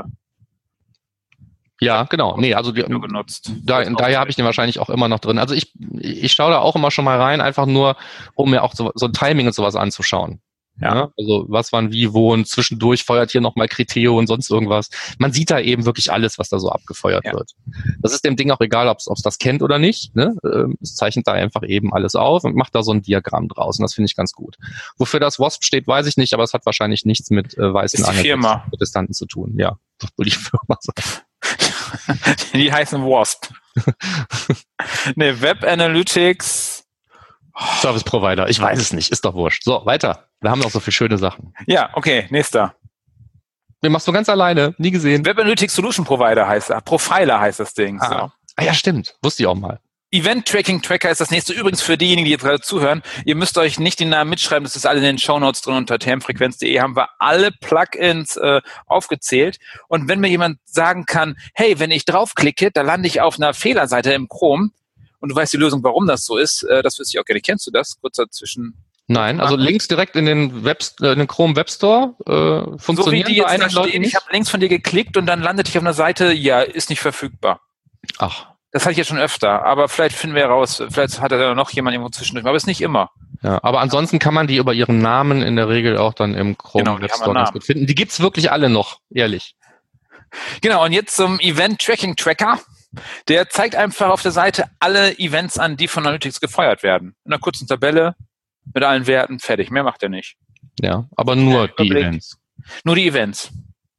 Ja, genau. Nee, also die, nur genutzt. Da, daher habe ich den wahrscheinlich auch immer noch drin. Also ich ich schaue da auch immer schon mal rein, einfach nur, um mir auch so, so ein Timing und sowas anzuschauen. Ja. ja. Also was wann wie wo und zwischendurch feuert hier nochmal Kriteo und sonst irgendwas. Man sieht da eben wirklich alles, was da so abgefeuert ja. wird. Das ist dem Ding auch egal, ob es das kennt oder nicht. Ne? Es zeichnet da einfach eben alles auf und macht da so ein Diagramm draus. Und das finde ich ganz gut. Wofür das W A S P steht, weiß ich nicht, aber es hat wahrscheinlich nichts mit äh, weißen Protestanten zu tun. Ja, das will die Firma sein. Die heißen W A S P. Ne, Web Analytics. Service Provider, ich weiß es nicht, ist doch wurscht. So, weiter. Wir haben noch so viele schöne Sachen. Ja, okay, nächster. Den machst du ganz alleine, nie gesehen. Web Analytics Solution Provider heißt er. Profiler heißt das Ding. Ah. So. ah ja, stimmt. Wusste ich auch mal. Event Tracking Tracker ist das nächste. Übrigens für diejenigen, die jetzt gerade zuhören, ihr müsst euch nicht den Namen mitschreiben, das ist alle in den Shownotes drin. Unter termfrequenz punkt de haben wir alle Plugins äh, aufgezählt. Und wenn mir jemand sagen kann, hey, wenn ich draufklicke, da lande ich auf einer Fehlerseite im Chrome und du weißt die Lösung, warum das so ist, äh, das wüsste ich auch gerne. Kennst du das? Kurz dazwischen. Nein, also Links direkt in den Web, äh, in den Chrome Web Store äh, funktionieren so wie die jetzt da stehen. Ich habe links von dir geklickt und dann landet ich auf einer Seite, ja, ist nicht verfügbar. Ach. Das hatte ich jetzt schon öfter, aber vielleicht finden wir heraus, vielleicht hat da noch jemand irgendwo zwischendurch, aber ist nicht immer. Ja, aber ansonsten kann man die über ihren Namen in der Regel auch dann im Chrome genau, Web Store ganz gut finden. Die gibt's wirklich alle noch, ehrlich. Genau, und jetzt zum Event Tracking Tracker. Der zeigt einfach auf der Seite alle Events an, die von Analytics gefeuert werden. In einer kurzen Tabelle mit allen Werten, fertig. Mehr macht er nicht. Ja, aber nur die Events. Nur die Events.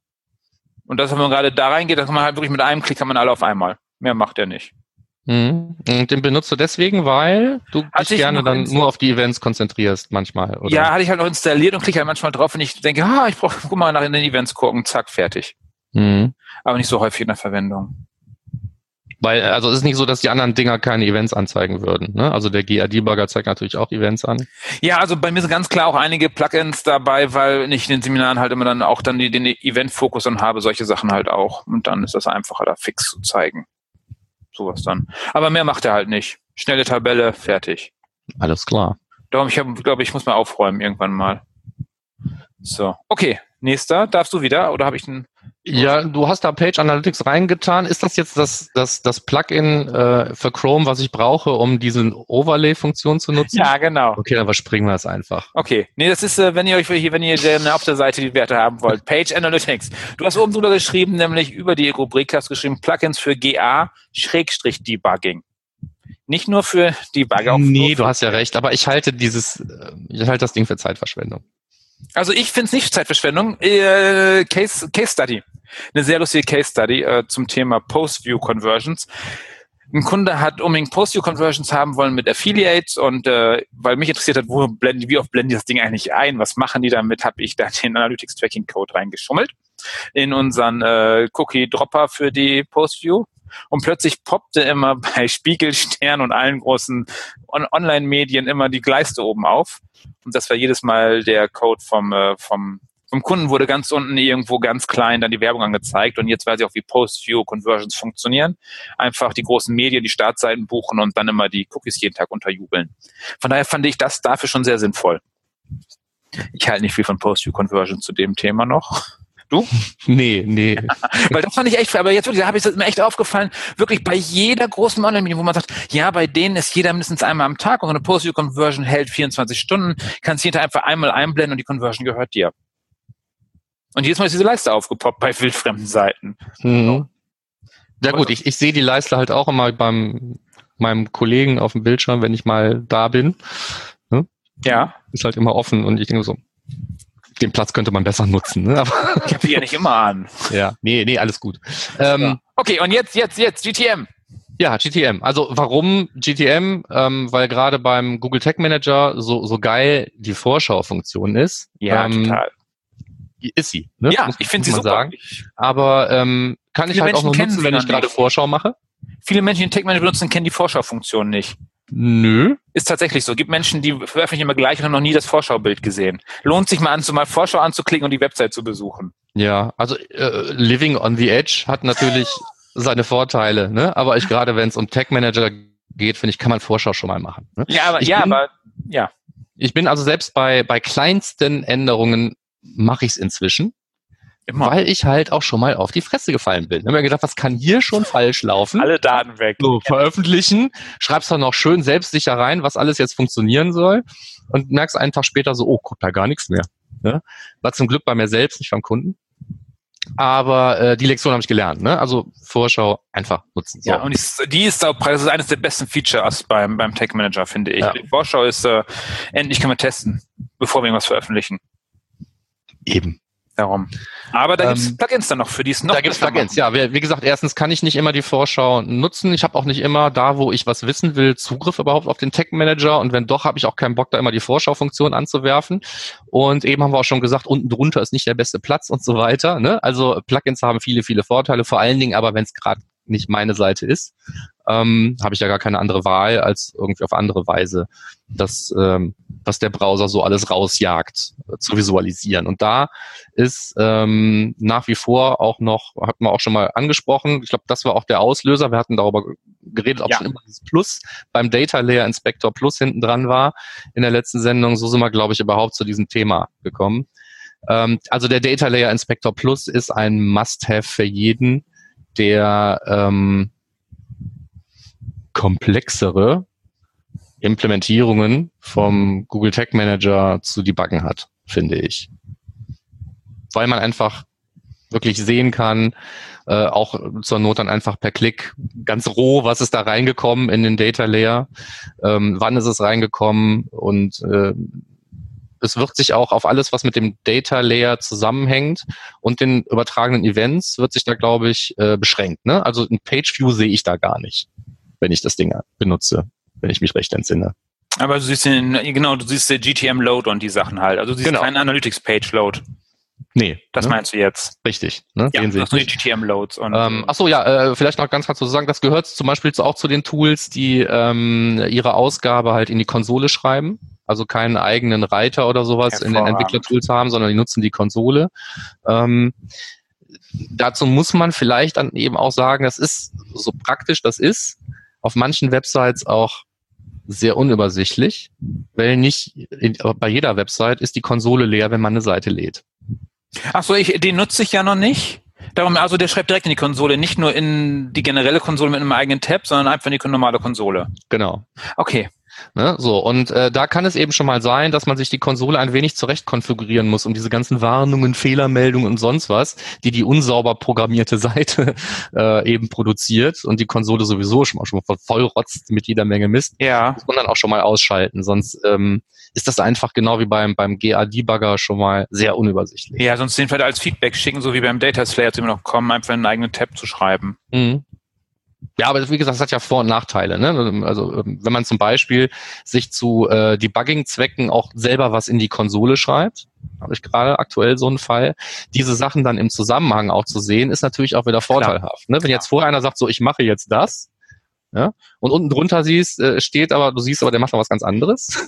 Und das, wenn man gerade da reingeht, dann kann man halt wirklich mit einem Klick kann man alle auf einmal. Mehr macht er nicht. Mhm. Und den benutzt du deswegen, weil du dich gerne dann nur auf die Events konzentrierst manchmal, oder? Ja, hatte ich halt noch installiert und klicke halt manchmal drauf, wenn ich denke, ah, ich brauche, guck mal nach in den Events gucken, zack, fertig. Mhm. Aber nicht so häufig in der Verwendung. Weil, also es ist nicht so, dass die anderen Dinger keine Events anzeigen würden. Ne? Also der G A-Debugger zeigt natürlich auch Events an. Ja, also bei mir sind ganz klar auch einige Plugins dabei, weil ich in den Seminaren halt immer dann auch dann die, den Event-Fokus und habe, solche Sachen halt auch. Und dann ist das einfacher, da fix zu zeigen. Sowas dann. Aber mehr macht er halt nicht. Schnelle Tabelle, fertig. Alles klar. Darum, ich glaube, ich muss mal aufräumen irgendwann mal. So, okay. Nächster, darfst du wieder oder habe ich einen? Ja, du hast da Page Analytics reingetan. Ist das jetzt das das das Plugin äh, für Chrome, was ich brauche, um diese Overlay-Funktion zu nutzen? Ja, genau. Okay, dann überspringen wir das einfach. Okay, nee, das ist, äh, wenn ihr euch hier, wenn ihr auf der Seite die Werte haben wollt, Page Analytics. Du hast oben drüber geschrieben, nämlich über die Rubrik hast du geschrieben Plugins für G A-Debugging. Nicht nur für Debugger. Auch nee, du hast ja recht, aber ich halte dieses, ich halte das Ding für Zeitverschwendung. Also ich finde es nicht Zeitverschwendung. Äh, Case, Case Study. Eine sehr lustige Case Study äh, zum Thema Post-View Conversions. Ein Kunde hat unbedingt Post-View Conversions haben wollen mit Affiliates und äh, weil mich interessiert hat, wo blenden, wie oft blenden die das Ding eigentlich ein? Was machen die damit? Habe ich da den Analytics Tracking Code reingeschummelt in unseren äh, Cookie Dropper für die Post-View. Und plötzlich poppte immer bei Spiegel, Stern und allen großen On- Online-Medien immer die Leiste oben auf. Und das war jedes Mal der Code vom, äh, vom, vom Kunden, wurde ganz unten irgendwo ganz klein dann die Werbung angezeigt. Und jetzt weiß ich auch, wie Post-View-Conversions funktionieren. Einfach die großen Medien, die Startseiten buchen und dann immer die Cookies jeden Tag unterjubeln. Von daher fand ich das dafür schon sehr sinnvoll. Ich halte nicht viel von Post-View-Conversions zu dem Thema noch. Du? Nee, nee. Weil das fand ich echt, aber jetzt wirklich, da habe ich es mir echt aufgefallen, wirklich bei jeder großen Online-Medien, wo man sagt, ja, bei denen ist jeder mindestens einmal am Tag und eine Post-View-Conversion hält vierundzwanzig Stunden, kannst hinterher einfach einmal einblenden und die Conversion gehört dir. Und jedes Mal ist diese Leiste aufgepoppt bei wildfremden Seiten. Mhm. Ja gut, ich, ich sehe die Leiste halt auch immer beim meinem Kollegen auf dem Bildschirm, wenn ich mal da bin. Ne? Ja. Ist halt immer offen und ich denke so, den Platz könnte man besser nutzen. Ne? Aber ich habe die ja nicht immer an. Ja, nee, nee, alles gut. Ähm, okay, und jetzt, jetzt, jetzt, G T M. Ja, G T M. Also warum G T M? Ähm, weil gerade beim Google Tag Manager so, so geil die Vorschaufunktion ist. Ja, ähm, total. Ist sie. Ne? Ja, muss, ich finde sie super. Sagen. Aber ähm, kann ich Viele halt auch Menschen nur kennen nutzen, sie wenn noch ich gerade nicht. Vorschau mache. Viele Menschen, die den Tech Manager benutzen, kennen die Vorschau-Funktion nicht. Nö. Ist tatsächlich so. Gibt Menschen, die veröffentlichen immer gleich und haben noch nie das Vorschaubild gesehen. Lohnt sich mal an, so mal Vorschau anzuklicken und die Website zu besuchen. Ja, also äh, Living on the Edge hat natürlich seine Vorteile, ne? Aber ich gerade, wenn es um Tech Manager geht, finde ich, kann man Vorschau schon mal machen. Ne? Ja, aber ich ja, bin, aber ja. Ich bin also selbst bei bei kleinsten Änderungen mache ich es inzwischen, Immer. weil ich halt auch schon mal auf die Fresse gefallen bin. Ich habe mir gedacht, was kann hier schon falsch laufen? Alle Daten weg. So, veröffentlichen, schreibst dann noch schön selbstsicher rein, was alles jetzt funktionieren soll und merkst einen Tag später so, oh, guck, da gar nichts mehr. Ne? War zum Glück bei mir selbst, nicht beim Kunden. Aber äh, die Lektion habe ich gelernt. Ne? Also Vorschau einfach nutzen. So. Ja, und die, die ist auch, das ist eines der besten Features beim, beim Tech Manager, finde ich. Ja. Die Vorschau ist, äh, endlich können wir testen, bevor wir irgendwas veröffentlichen. Eben. Darum. Aber da ähm, gibt es Plugins dann noch, für die es noch Da gibt es Plugins, machen. Ja. Wie, wie gesagt, erstens kann ich nicht immer die Vorschau nutzen. Ich habe auch nicht immer da, wo ich was wissen will, Zugriff überhaupt auf den Tech Manager. Und wenn doch, habe ich auch keinen Bock, da immer die Vorschau-Funktion anzuwerfen. Und eben haben wir auch schon gesagt, unten drunter ist nicht der beste Platz und so weiter. Ne? Also Plugins haben viele, viele Vorteile. Vor allen Dingen aber, wenn es gerade nicht meine Seite ist, ähm, habe ich ja gar keine andere Wahl, als irgendwie auf andere Weise das, ähm, was der Browser so alles rausjagt, äh, zu visualisieren. Und da ist ähm, nach wie vor auch noch, hat man auch schon mal angesprochen, ich glaube, das war auch der Auslöser, wir hatten darüber geredet, ob ja. schon immer dieses Plus beim Data Layer Inspector Plus hinten dran war in der letzten Sendung. So sind wir, glaube ich, überhaupt zu diesem Thema gekommen. Ähm, also der Data Layer Inspector Plus ist ein Must-Have für jeden, der ähm, komplexere Implementierungen vom Google Tag Manager zu debuggen hat, finde ich. Weil man einfach wirklich sehen kann, äh, auch zur Not dann einfach per Klick ganz roh, was ist da reingekommen in den Data Layer, ähm, wann ist es reingekommen und äh, es wird sich auch auf alles, was mit dem Data Layer zusammenhängt und den übertragenen Events, wird sich da, glaube ich, äh, beschränkt. Ne? Also ein Page View sehe ich da gar nicht, wenn ich das Ding benutze, wenn ich mich recht entsinne. Aber du siehst den, genau, du siehst den G T M Load und die Sachen halt. Also du siehst genau. keinen Analytics Page Load. Nee. Das ne? meinst du jetzt? Richtig. Ne? Ja, den das sind die G T M Loads. Und ähm, ach so, ja, äh, vielleicht noch ganz kurz zu sagen, das gehört zum Beispiel auch zu den Tools, die ähm, ihre Ausgabe halt in die Konsole schreiben. Also keinen eigenen Reiter oder sowas in den Entwicklertools haben, sondern die nutzen die Konsole. Ähm, dazu muss man vielleicht dann eben auch sagen, das ist so praktisch, das ist auf manchen Websites auch sehr unübersichtlich, weil nicht in, bei jeder Website ist die Konsole leer, wenn man eine Seite lädt. Ach so, ich, den nutze ich ja noch nicht. Darum, also der schreibt direkt in die Konsole, nicht nur in die generelle Konsole mit einem eigenen Tab, sondern einfach in die normale Konsole. Genau. Okay. Ne, so, und äh, da kann es eben schon mal sein, dass man sich die Konsole ein wenig zurecht konfigurieren muss, um diese ganzen Warnungen, Fehlermeldungen und sonst was, die die unsauber programmierte Seite äh, eben produziert und die Konsole sowieso schon mal, schon mal vollrotzt mit jeder Menge Mist, ja. muss man dann auch schon mal ausschalten, sonst ähm, ist das einfach genau wie beim beim G A-Debugger schon mal sehr unübersichtlich. Ja, sonst den vielleicht als Feedback schicken, so wie beim Data Slayer immer noch kommen, einfach einen eigenen Tab zu schreiben. Mhm. Ja, aber wie gesagt, das hat ja Vor- und Nachteile. Ne? Also wenn man zum Beispiel sich zu äh, Debugging-Zwecken auch selber was in die Konsole schreibt, habe ich gerade aktuell so einen Fall, diese Sachen dann im Zusammenhang auch zu sehen, ist natürlich auch wieder vorteilhaft. Ne? Wenn jetzt vorher einer sagt, so ich mache jetzt das, ja, und unten drunter siehst, äh, steht aber, du siehst aber, der macht noch was ganz anderes,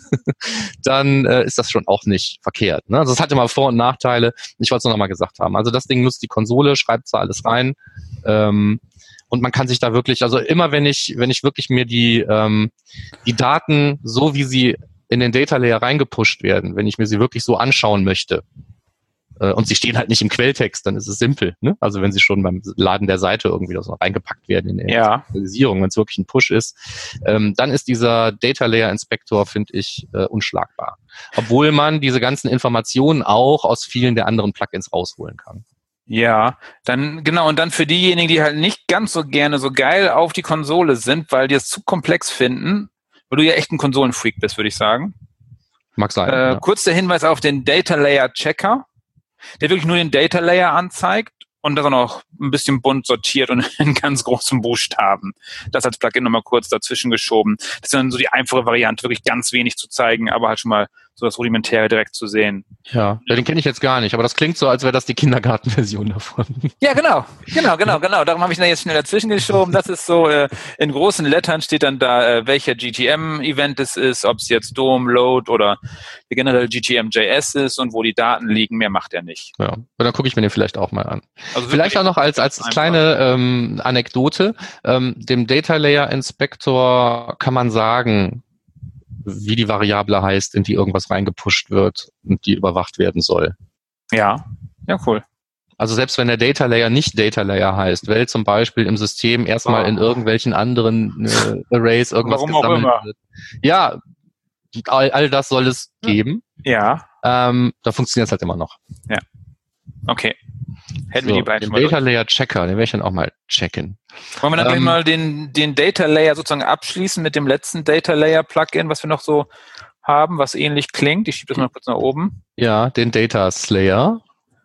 dann äh, ist das schon auch nicht verkehrt. Ne? Also es hat immer Vor- und Nachteile. Ich wollte es nur noch mal gesagt haben. Also das Ding nutzt die Konsole, schreibt da alles rein. Ähm, Und man kann sich da wirklich, also immer wenn ich, wenn ich wirklich mir die, ähm, die Daten, so wie sie in den Data Layer reingepusht werden, wenn ich mir sie wirklich so anschauen möchte, äh, und sie stehen halt nicht im Quelltext, dann ist es simpel, ne? Also wenn sie schon beim Laden der Seite irgendwie so reingepackt werden in der ja. Visualisierung, wenn es wirklich ein Push ist, ähm, dann ist dieser Data Layer Inspector, finde ich, äh, unschlagbar. Obwohl man diese ganzen Informationen auch aus vielen der anderen Plugins rausholen kann. Ja, dann genau, und dann für diejenigen, die halt nicht ganz so gerne so geil auf die Konsole sind, weil die es zu komplex finden, weil du ja echt ein Konsolenfreak bist, würde ich sagen. Mag sein. Äh, ja. Kurz der Hinweis auf den Data Layer Checker, der wirklich nur den Data Layer anzeigt und das auch noch ein bisschen bunt sortiert und in ganz großen Buchstaben. Das als Plugin nochmal kurz dazwischen geschoben. Das ist dann so die einfache Variante, wirklich ganz wenig zu zeigen, aber halt schon mal so das Rudimentäre direkt zu sehen. Ja, ja den kenne ich jetzt gar nicht, aber das klingt so, als wäre das die Kindergartenversion davon. Ja, genau, genau, genau, genau. Darum habe ich da jetzt schnell dazwischen geschoben. Das ist so, äh, in großen Lettern steht dann da, äh, welcher G T M-Event es ist, ob es jetzt Dome, Load oder generell G T M J S ist und wo die Daten liegen. Mehr macht er nicht. Ja, und dann gucke ich mir den vielleicht auch mal an. Also vielleicht auch noch als als kleine ähm, Anekdote, ähm, dem Data Layer Inspector kann man sagen, wie die Variable heißt, in die irgendwas reingepusht wird und die überwacht werden soll. Ja, ja, cool. Also selbst wenn der Data Layer nicht Data Layer heißt, weil zum Beispiel im System erstmal oh. in irgendwelchen anderen äh, Arrays irgendwas Warum gesammelt auch immer. wird. Ja, all, all das soll es geben. Ja. Ähm, da funktioniert es halt immer noch. Ja. Okay. Hätten so, wir die beiden den Data Layer Checker, den werde ich dann auch mal checken. Wollen wir dann ähm, gleich mal den, den Data Layer sozusagen abschließen mit dem letzten Data Layer Plugin, was wir noch so haben, was ähnlich klingt? Ich schiebe das mal kurz nach oben. Ja, den Data Slayer.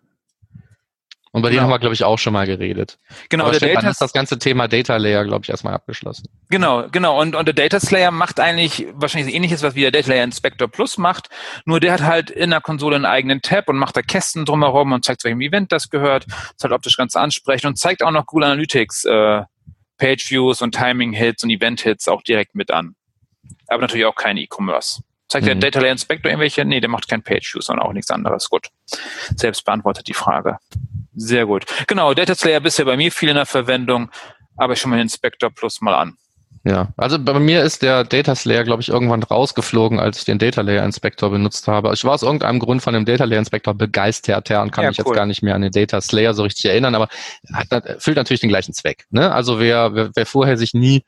Und bei Genau. denen haben wir, glaube ich, auch schon mal geredet. Genau, Aber der stimmt, Data dann ist das ganze Thema Data Layer, glaube ich, erstmal abgeschlossen. Genau, genau. Und, und der Data Slayer macht eigentlich wahrscheinlich so Ähnliches, was wie der Data Layer Inspector Plus macht. Nur der hat halt in der Konsole einen eigenen Tab und macht da Kästen drumherum und zeigt, zu welchem Event das gehört. Ist halt optisch ganz ansprechend und zeigt auch noch Google Analytics, äh, Page Views und Timing Hits und Event Hits auch direkt mit an. Aber natürlich auch kein E-Commerce. Zeigt mhm. der Data Layer Inspector irgendwelche? Nee, der macht kein Page Views, sondern auch nichts anderes. Gut. Selbst beantwortet die Frage. Sehr gut. Genau, Data Slayer bisher bei mir viel in der Verwendung, aber ich schaue mir den Inspector Plus mal an. Ja, also bei mir ist der Data Slayer, glaube ich, irgendwann rausgeflogen, als ich den Data Layer Inspector benutzt habe. Ich war aus irgendeinem Grund von dem Data Layer Inspector begeistert und kann ja, mich cool. jetzt gar nicht mehr an den Data Slayer so richtig erinnern, aber hat, erfüllt natürlich den gleichen Zweck. Ne? Also wer, wer, wer vorher sich nie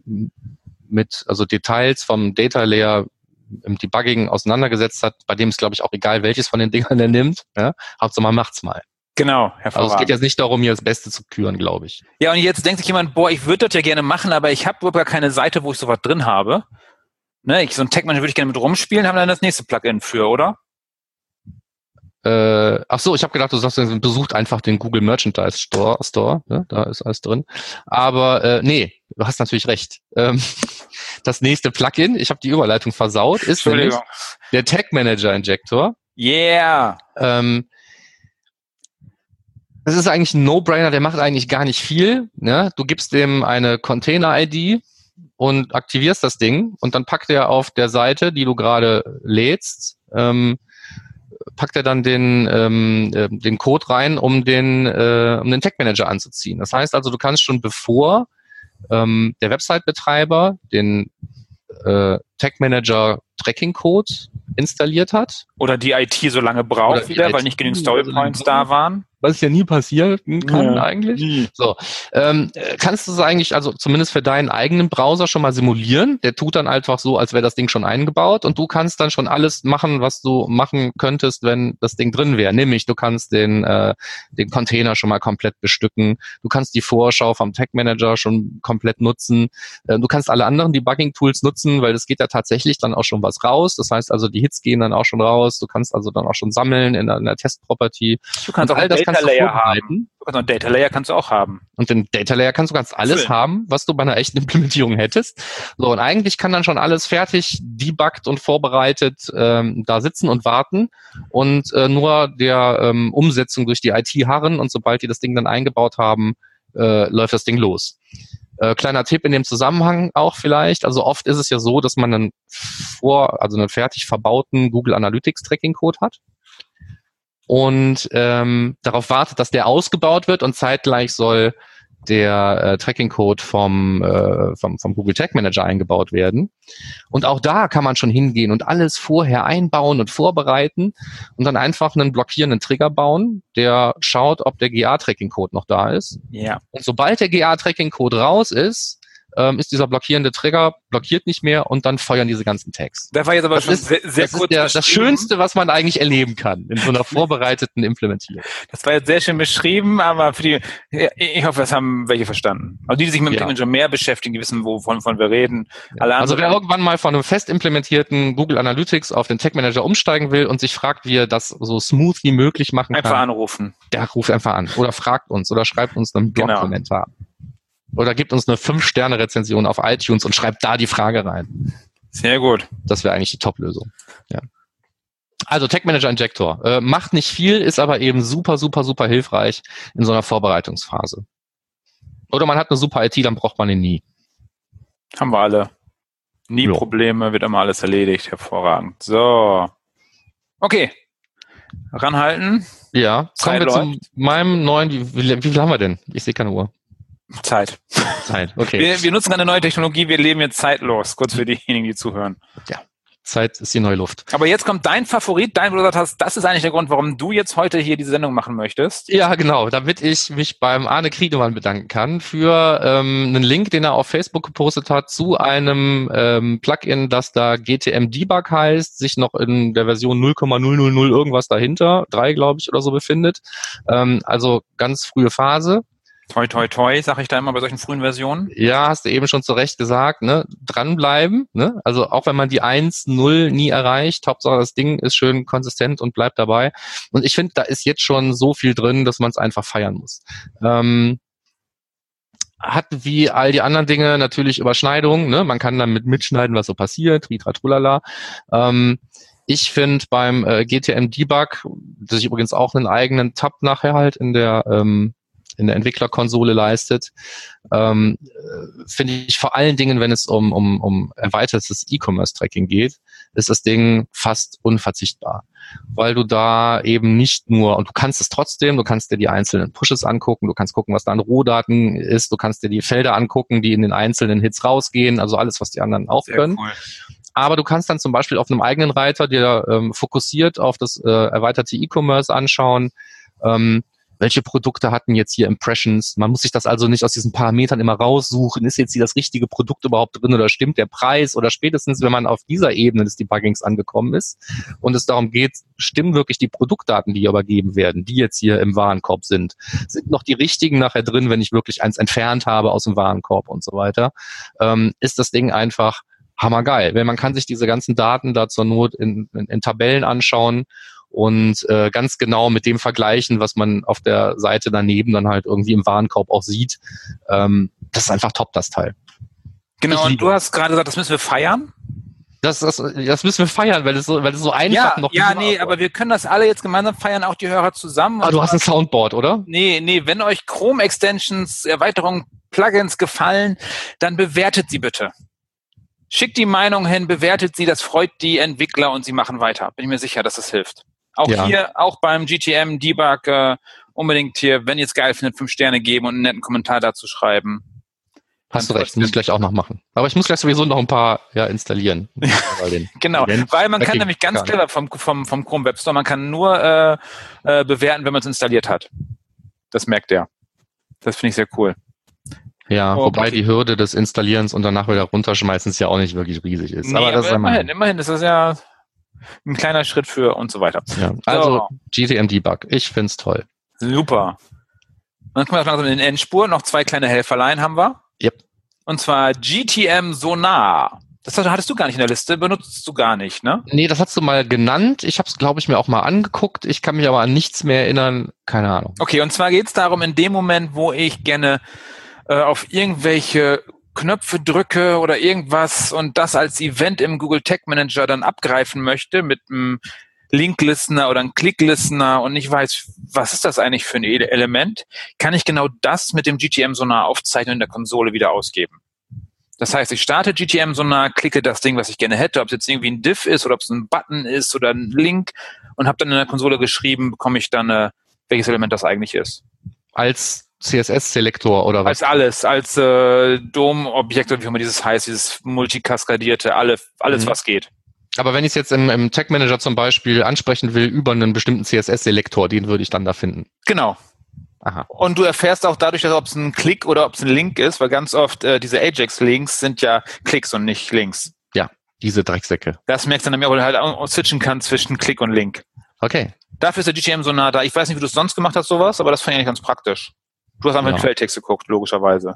mit also Details vom Data Layer im Debugging auseinandergesetzt hat, bei dem ist, glaube ich, auch egal, welches von den Dingern er nimmt. Ja? Hauptsache man macht's mal. Genau, hervorragend. Also es geht jetzt nicht darum, hier das Beste zu küren, glaube ich. Ja, und jetzt denkt sich jemand, boah, ich würde das ja gerne machen, aber ich habe überhaupt gar keine Seite, wo ich sowas drin habe. Ne, ich, so ein Tag Manager würde ich gerne mit rumspielen, haben wir dann das nächste Plugin für, oder? Äh, ach so, ich habe gedacht, du sagst, besucht einfach den Google Merchandise Store, Store, ne? Da ist alles drin. Aber äh, nee, du hast natürlich recht. Ähm, das nächste Plugin, ich habe die Überleitung versaut, ist nämlich der Tag Manager Injector. Yeah! Ähm, Das ist eigentlich ein No-Brainer, der macht eigentlich gar nicht viel. Ne? Du gibst dem eine Container-I D und aktivierst das Ding und dann packt er auf der Seite, die du gerade lädst, ähm, packt er dann den, ähm, äh, den Code rein, um den, äh, um den Tag Manager anzuziehen. Das heißt also, du kannst schon bevor ähm, der Website-Betreiber den äh, Tag Manager Tracking Code installiert hat. Oder die I T so lange braucht wieder, weil nicht genügend Story Points da waren. Was ja nie passieren kann ja, eigentlich. Nie. So, ähm, kannst du es eigentlich, also zumindest für deinen eigenen Browser schon mal simulieren. Der tut dann einfach so, als wäre das Ding schon eingebaut und du kannst dann schon alles machen, was du machen könntest, wenn das Ding drin wäre. Nämlich, du kannst den äh, den Container schon mal komplett bestücken. Du kannst die Vorschau vom Tag Manager schon komplett nutzen. Äh, du kannst alle anderen Debugging-Tools nutzen, weil es geht ja tatsächlich dann auch schon was raus. Das heißt also, die Hits gehen dann auch schon raus. Du kannst also dann auch schon sammeln in einer, in einer Test-Property. Du kannst auch all das Data Layer haben. Du kannst auch einen Data Layer kannst du auch haben. Und den Data Layer kannst du ganz alles cool. haben, was du bei einer echten Implementierung hättest. So, und eigentlich kann dann schon alles fertig, debuggt und vorbereitet ähm, da sitzen und warten und äh, nur der ähm, Umsetzung durch die I T harren und sobald die das Ding dann eingebaut haben, äh, läuft das Ding los. Äh, kleiner Tipp in dem Zusammenhang auch vielleicht, also oft ist es ja so, dass man einen vor, also einen fertig verbauten Google Analytics Tracking Code hat und ähm, darauf wartet, dass der ausgebaut wird und zeitgleich soll der äh, Tracking-Code vom, äh, vom, vom Google Tag Manager eingebaut werden. Und auch da kann man schon hingehen und alles vorher einbauen und vorbereiten und dann einfach einen blockierenden Trigger bauen, der schaut, ob der G A-Tracking-Code noch da ist. Ja. Und sobald der G A-Tracking-Code raus ist, ähm, ist dieser blockierende Trigger blockiert nicht mehr und dann feuern diese ganzen Tags. Da war jetzt aber das schon ist, sehr, sehr das kurz ist der, das Schönste, was man eigentlich erleben kann in so einer vorbereiteten Implementierung. Das war jetzt sehr schön beschrieben, aber für die, ich hoffe, das haben welche verstanden. Also die, die sich mit dem ja. Tag Manager mehr beschäftigen, die wissen, wovon, wovon wir reden. Ja. Alle also wer irgendwann mal von einem fest implementierten Google Analytics auf den Tag Manager umsteigen will und sich fragt, wie er das so smooth wie möglich machen einfach kann. Einfach anrufen. Der ruft einfach an oder fragt uns oder schreibt uns einen Blog-Kommentar. Genau. Oder gibt uns eine fünf Sterne Rezension auf iTunes und schreibt da die Frage rein. Sehr gut. Das wäre eigentlich die Top-Lösung. Ja. Also Tag Manager Injector äh, macht nicht viel, ist aber eben super, super, super hilfreich in so einer Vorbereitungsphase. Oder man hat eine super I T, dann braucht man ihn nie. Haben wir alle. Nie jo. Probleme, wird immer alles erledigt. Hervorragend. So. Okay. Ranhalten. Ja, kommen wir zu meinem neuen, wie, wie, wie viel haben wir denn? Ich sehe keine Uhr. Zeit. Zeit, okay. Wir, wir nutzen eine neue Technologie, wir leben jetzt zeitlos. Kurz für diejenigen, die zuhören. Ja. Zeit ist die neue Luft. Aber jetzt kommt dein Favorit, dein, wo du gesagt hast, das ist eigentlich der Grund, warum du jetzt heute hier diese Sendung machen möchtest. Ja, genau, damit ich mich beim Arne Kriedemann bedanken kann für ähm, einen Link, den er auf Facebook gepostet hat, zu einem ähm, Plugin, das da G T M Debug heißt, sich noch in der Version null Komma null null null irgendwas dahinter, drei glaube ich oder so befindet. Ähm, also ganz frühe Phase. Toi, toi, toi, sag ich da immer bei solchen frühen Versionen. Ja, hast du eben schon zu Recht gesagt, ne? Dranbleiben, ne? Also auch wenn man die eins, null nie erreicht, Hauptsache das Ding ist schön konsistent und bleibt dabei. Und ich finde, da ist jetzt schon so viel drin, dass man es einfach feiern muss. Ähm, hat wie all die anderen Dinge natürlich Überschneidungen, ne? Man kann damit mitschneiden, was so passiert, tritra trulala. Ähm, ich finde beim äh, G T M Debug, das ich übrigens auch einen eigenen Tab nachher halt in der ähm, in der Entwicklerkonsole leistet, ähm, finde ich vor allen Dingen, wenn es um, um, um erweitertes E-Commerce-Tracking geht, ist das Ding fast unverzichtbar. Weil du da eben nicht nur, und du kannst es trotzdem, du kannst dir die einzelnen Pushes angucken, du kannst gucken, was da an Rohdaten ist, du kannst dir die Felder angucken, die in den einzelnen Hits rausgehen, also alles, was die anderen auch Sehr können. Cool. Aber du kannst dann zum Beispiel auf einem eigenen Reiter dir ähm, fokussiert auf das äh, erweiterte E-Commerce anschauen, ähm, welche Produkte hatten jetzt hier Impressions. Man muss sich das also nicht aus diesen Parametern immer raussuchen. Ist jetzt hier das richtige Produkt überhaupt drin oder stimmt der Preis? Oder spätestens, wenn man auf dieser Ebene des Debuggings angekommen ist und es darum geht, stimmen wirklich die Produktdaten, die hier übergeben werden, die jetzt hier im Warenkorb sind, sind noch die richtigen nachher drin, wenn ich wirklich eins entfernt habe aus dem Warenkorb und so weiter, ähm, ist das Ding einfach hammergeil. Weil man kann sich diese ganzen Daten da zur Not in, in, in Tabellen anschauen und äh, ganz genau mit dem vergleichen, was man auf der Seite daneben dann halt irgendwie im Warenkorb auch sieht. Ähm, das ist einfach top, das Teil. Genau, und du hast gerade gesagt, das müssen wir feiern. Das, das, das müssen wir feiern, weil es so, weil es so einfach ja, noch Ja, nee, aber wir können das alle jetzt gemeinsam feiern, auch die Hörer zusammen. Ah, du hast ein Soundboard, oder? Nee, nee, wenn euch Chrome-Extensions, Erweiterungen, Plugins gefallen, dann bewertet sie bitte. Schickt die Meinung hin, bewertet sie, das freut die Entwickler und sie machen weiter. Bin ich mir sicher, dass das hilft. Auch ja. Hier, auch beim G T M Debug, äh, unbedingt hier, wenn ihr es geil findet, fünf Sterne geben und einen netten Kommentar dazu schreiben. Hast du recht, muss ich gleich auch noch machen. Aber ich muss gleich sowieso noch ein paar ja, installieren. Genau, weil man kann nämlich ganz clever vom, vom, vom Chrome Web Store, man kann nur äh, äh, bewerten, wenn man es installiert hat. Das merkt er. Das finde ich sehr cool. Ja, oh, wobei okay. die Hürde des Installierens und danach wieder runterschmeißen ja auch nicht wirklich riesig ist. Nee, aber das aber ist immerhin, immerhin ist das ja ein kleiner Schritt für und so weiter. Ja, also so. G T M Debug, ich find's toll. Super. Dann kommen wir langsam in den Endspurt. Noch zwei kleine Helferlein haben wir. Yep. Und zwar G T M Sonar. Das hattest du gar nicht in der Liste, benutzt du gar nicht, ne? Nee, das hast du mal genannt. Ich habe es, glaube ich, mir auch mal angeguckt. Ich kann mich aber an nichts mehr erinnern. Keine Ahnung. Okay, und zwar geht's darum, in dem Moment, wo ich gerne äh, auf irgendwelche Knöpfe drücke oder irgendwas und das als Event im Google Tag Manager dann abgreifen möchte mit einem Link-Listener oder einem Click-Listener und nicht weiß, was ist das eigentlich für ein Element, kann ich genau das mit dem G T M Sonar aufzeichnen und in der Konsole wieder ausgeben. Das heißt, ich starte G T M Sonar, klicke das Ding, was ich gerne hätte, ob es jetzt irgendwie ein Div ist oder ob es ein Button ist oder ein Link und habe dann in der Konsole geschrieben, bekomme ich dann, äh, welches Element das eigentlich ist. Als C S S-Selektor oder was? Als alles, als äh, D O M-Objekt oder wie immer dieses heißt, dieses multikaskadierte, alle, alles mhm. was geht. Aber wenn ich es jetzt im, im Tag Manager zum Beispiel ansprechen will über einen bestimmten C S S-Selektor, den würde ich dann da finden. Genau. Aha. Und du erfährst auch dadurch, dass ob es ein Klick oder ob es ein Link ist, weil ganz oft äh, diese Ajax-Links sind ja Klicks und nicht Links. Ja, diese Drecksäcke. Das merkst du dann, weil du halt auch switchen kannst zwischen Klick und Link. Okay. Dafür ist der G T M Sonar da. Ich weiß nicht, wie du es sonst gemacht hast, sowas, aber das fand ich eigentlich ganz praktisch. Du hast einfach ja. in Quelltext geguckt, logischerweise.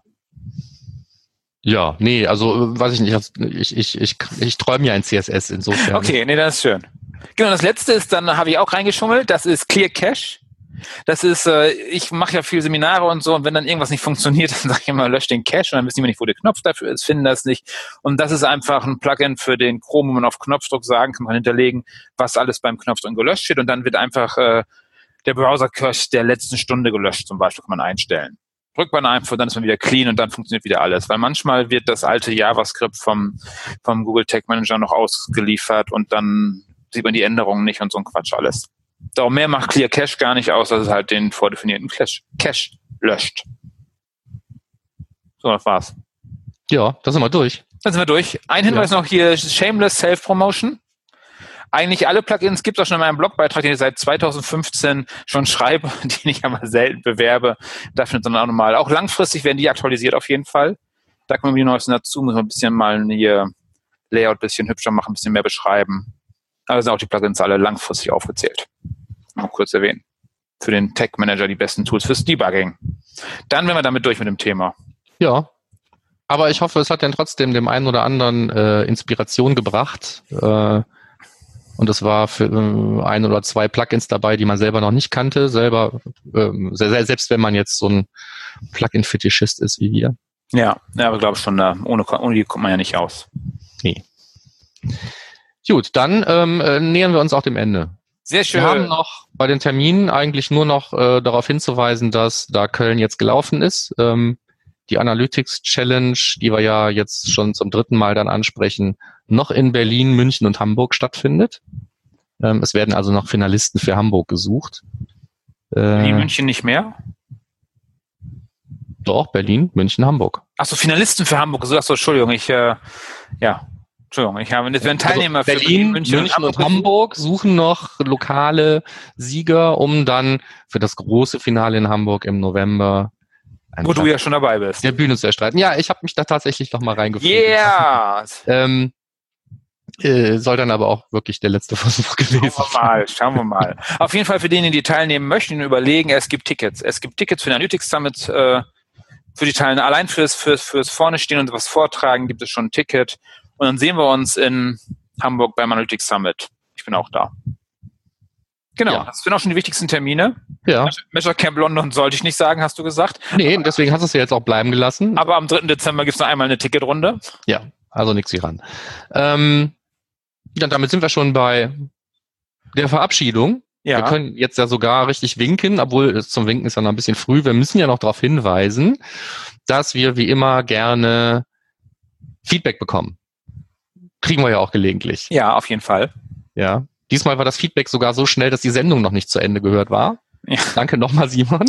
Ja, nee, also weiß ich nicht, ich, ich, ich, ich träume ja ein C S S insofern. Okay, nee, das ist schön. Genau, das letzte ist, dann habe ich auch reingeschummelt, das ist Clear Cache. Das ist, äh, ich mache ja viele Seminare und so, und wenn dann irgendwas nicht funktioniert, dann sage ich immer, lösch den Cache, und dann wissen die nicht, wo der Knopf dafür ist, finden das nicht. Und das ist einfach ein Plugin für den Chrome, wo man auf Knopfdruck sagen kann, man hinterlegen, was alles beim Knopfdruck gelöscht wird, und dann wird einfach äh, der Browser-Cache der letzten Stunde gelöscht, zum Beispiel, kann man einstellen. Drückt man einfach, dann ist man wieder clean und dann funktioniert wieder alles. Weil manchmal wird das alte JavaScript vom, vom Google Tag Manager noch ausgeliefert und dann sieht man die Änderungen nicht und so ein Quatsch alles. Darum mehr macht Clear Cache gar nicht aus, dass es halt den vordefinierten Cache, Cache löscht. So, das war's. Ja, da sind wir durch. Dann sind wir durch. Ein Hinweis ja. noch hier, Shameless Self-Promotion. Eigentlich alle Plugins gibt es auch schon in meinem Blogbeitrag, den ich seit zweitausendfünfzehn schon schreibe, den ich aber selten bewerbe. Da findet man auch nochmal. Auch langfristig werden die aktualisiert auf jeden Fall. Da kommen die Neuesten dazu, muss man ein bisschen mal hier Layout ein bisschen hübscher machen, ein bisschen mehr beschreiben. Aber sind auch die Plugins alle langfristig aufgezählt. Mal kurz erwähnen. Für den Tag Manager die besten Tools fürs Debugging. Dann wären wir damit durch mit dem Thema. Ja. Aber ich hoffe, es hat dann trotzdem dem einen oder anderen äh, Inspiration gebracht. Äh, Und es war für äh, ein oder zwei Plugins dabei, die man selber noch nicht kannte. Selber, ähm, selbst wenn man jetzt so ein Plugin-Fetischist ist wie wir. Ja, ja, aber glaube ich schon, da ohne, ohne die kommt man ja nicht aus. Nee. Gut, dann ähm, äh, nähern wir uns auch dem Ende. Sehr schön. Wir haben noch bei den Terminen eigentlich nur noch äh, darauf hinzuweisen, dass da Köln jetzt gelaufen ist. Ähm, die Analytics Challenge, die wir ja jetzt schon zum dritten Mal dann ansprechen, noch in Berlin, München und Hamburg stattfindet. Ähm, es werden also noch Finalisten für Hamburg gesucht. Äh, Berlin, München nicht mehr? Doch, Berlin, München, Hamburg. Achso, Finalisten für Hamburg. Achso, Entschuldigung, ich, äh, ja, Entschuldigung, ich habe, das werden Teilnehmer also für Berlin, Berlin, München, München und, und Hamburg suchen noch lokale Sieger, um dann für das große Finale in Hamburg im November wo du ja schon dabei bist. Der Bühne zu erstreiten. Ja, ich habe mich da tatsächlich noch mal reingefunden. Yeah! Ähm, äh, soll dann aber auch wirklich der letzte Versuch gewesen sein. Schauen wir mal, schauen wir mal. Auf jeden Fall für diejenigen, die teilnehmen möchten, überlegen, es gibt Tickets. Es gibt Tickets für den Analytics Summit, äh, für die Teilnehmer. Allein fürs, fürs, fürs vorne stehen und was vortragen gibt es schon ein Ticket. Und dann sehen wir uns in Hamburg beim Analytics Summit. Ich bin auch da. Genau, ja. Das sind auch schon die wichtigsten Termine. Ja. Measure Camp London sollte ich nicht sagen, hast du gesagt. Nee, deswegen hast du es ja jetzt auch bleiben gelassen. Aber am dritten Dezember gibt es noch einmal eine Ticketrunde. Ja, also nichts hier ran. Ähm, ja, damit sind wir schon bei der Verabschiedung. Ja. Wir können jetzt ja sogar richtig winken, obwohl zum Winken ist ja noch ein bisschen früh. Wir müssen ja noch darauf hinweisen, dass wir wie immer gerne Feedback bekommen. Kriegen wir ja auch gelegentlich. Ja, auf jeden Fall. Ja. Diesmal war das Feedback sogar so schnell, dass die Sendung noch nicht zu Ende gehört war. Ja. Danke nochmal, Simon.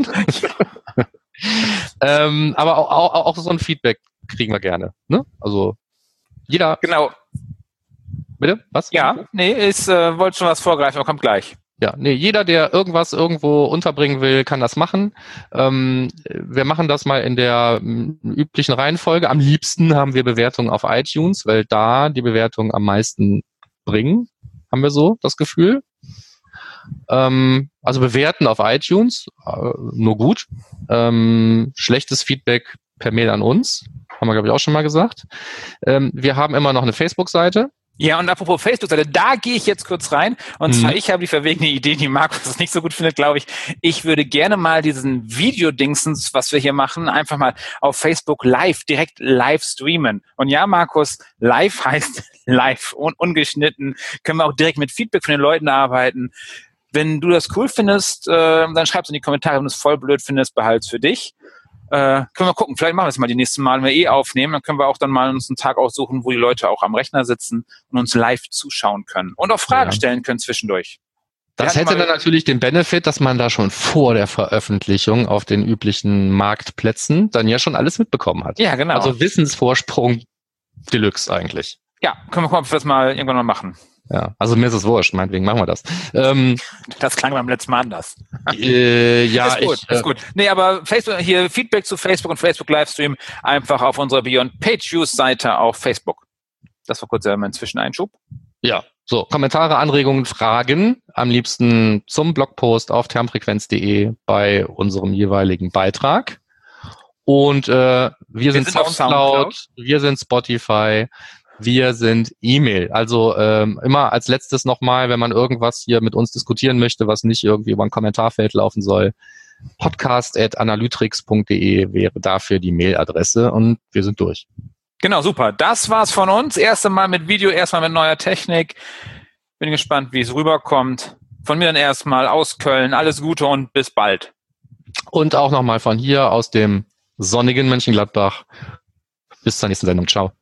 ähm, aber auch, auch, auch so ein Feedback kriegen wir gerne. Ne? Also jeder. Genau. Bitte? Was? Ja, nee, ich äh, wollte schon was vorgreifen, aber kommt gleich. Ja, nee, jeder, der irgendwas irgendwo unterbringen will, kann das machen. Ähm, wir machen das mal in der m, üblichen Reihenfolge. Am liebsten haben wir Bewertungen auf iTunes, weil da die Bewertungen am meisten bringen. Haben wir so das Gefühl. Ähm, also bewerten auf iTunes, äh, nur gut. Ähm, schlechtes Feedback per Mail an uns, haben wir, glaube ich, auch schon mal gesagt. Ähm, wir haben immer noch eine Facebook-Seite. Ja, und apropos Facebook-Seite, da gehe ich jetzt kurz rein. Und mhm. zwar, ich habe die verwegene Idee, die Markus nicht so gut findet, glaube ich. Ich würde gerne mal diesen Video-Dingsens, was wir hier machen, einfach mal auf Facebook live, direkt live streamen. Und ja, Markus, live heißt live und ungeschnitten. Können wir auch direkt mit Feedback von den Leuten arbeiten. Wenn du das cool findest, äh, dann schreib's in die Kommentare. Wenn du es voll blöd findest, behalt's für dich. Äh, können wir gucken, vielleicht machen wir es mal die nächsten Mal, wenn wir eh aufnehmen, dann können wir auch dann mal uns einen Tag aussuchen, wo die Leute auch am Rechner sitzen und uns live zuschauen können und auch Fragen ja. stellen können zwischendurch. Das hätte dann natürlich den Benefit, dass man da schon vor der Veröffentlichung auf den üblichen Marktplätzen dann ja schon alles mitbekommen hat. Ja, genau. Also Wissensvorsprung Deluxe eigentlich. Ja, können wir gucken, ob wir das mal irgendwann mal machen. Ja, also mir ist es wurscht, meinetwegen machen wir das. Ähm, das klang beim letzten Mal anders. Äh, ja, ist gut, ich, ist gut. Nee, aber Facebook, hier Feedback zu Facebook und Facebook Livestream einfach auf unserer Beyond Page Views Seite auf Facebook. Das war kurz mein Zwischeneinschub. Ja, so, Kommentare, Anregungen, Fragen, am liebsten zum Blogpost auf termfrequenz punkt de bei unserem jeweiligen Beitrag. Und äh, wir, wir sind, sind Soundcloud, Soundcloud, wir sind Spotify, Wir sind E-Mail. Also ähm, immer als letztes nochmal, wenn man irgendwas hier mit uns diskutieren möchte, was nicht irgendwie über ein Kommentarfeld laufen soll, podcast at analytrix punkt de wäre dafür die Mailadresse und wir sind durch. Genau, super. Das war's von uns. Erste Mal mit Video, erstmal mit neuer Technik. Bin gespannt, wie es rüberkommt. Von mir dann erstmal aus Köln. Alles Gute und bis bald. Und auch nochmal von hier aus dem sonnigen Mönchengladbach. Bis zur nächsten Sendung. Ciao.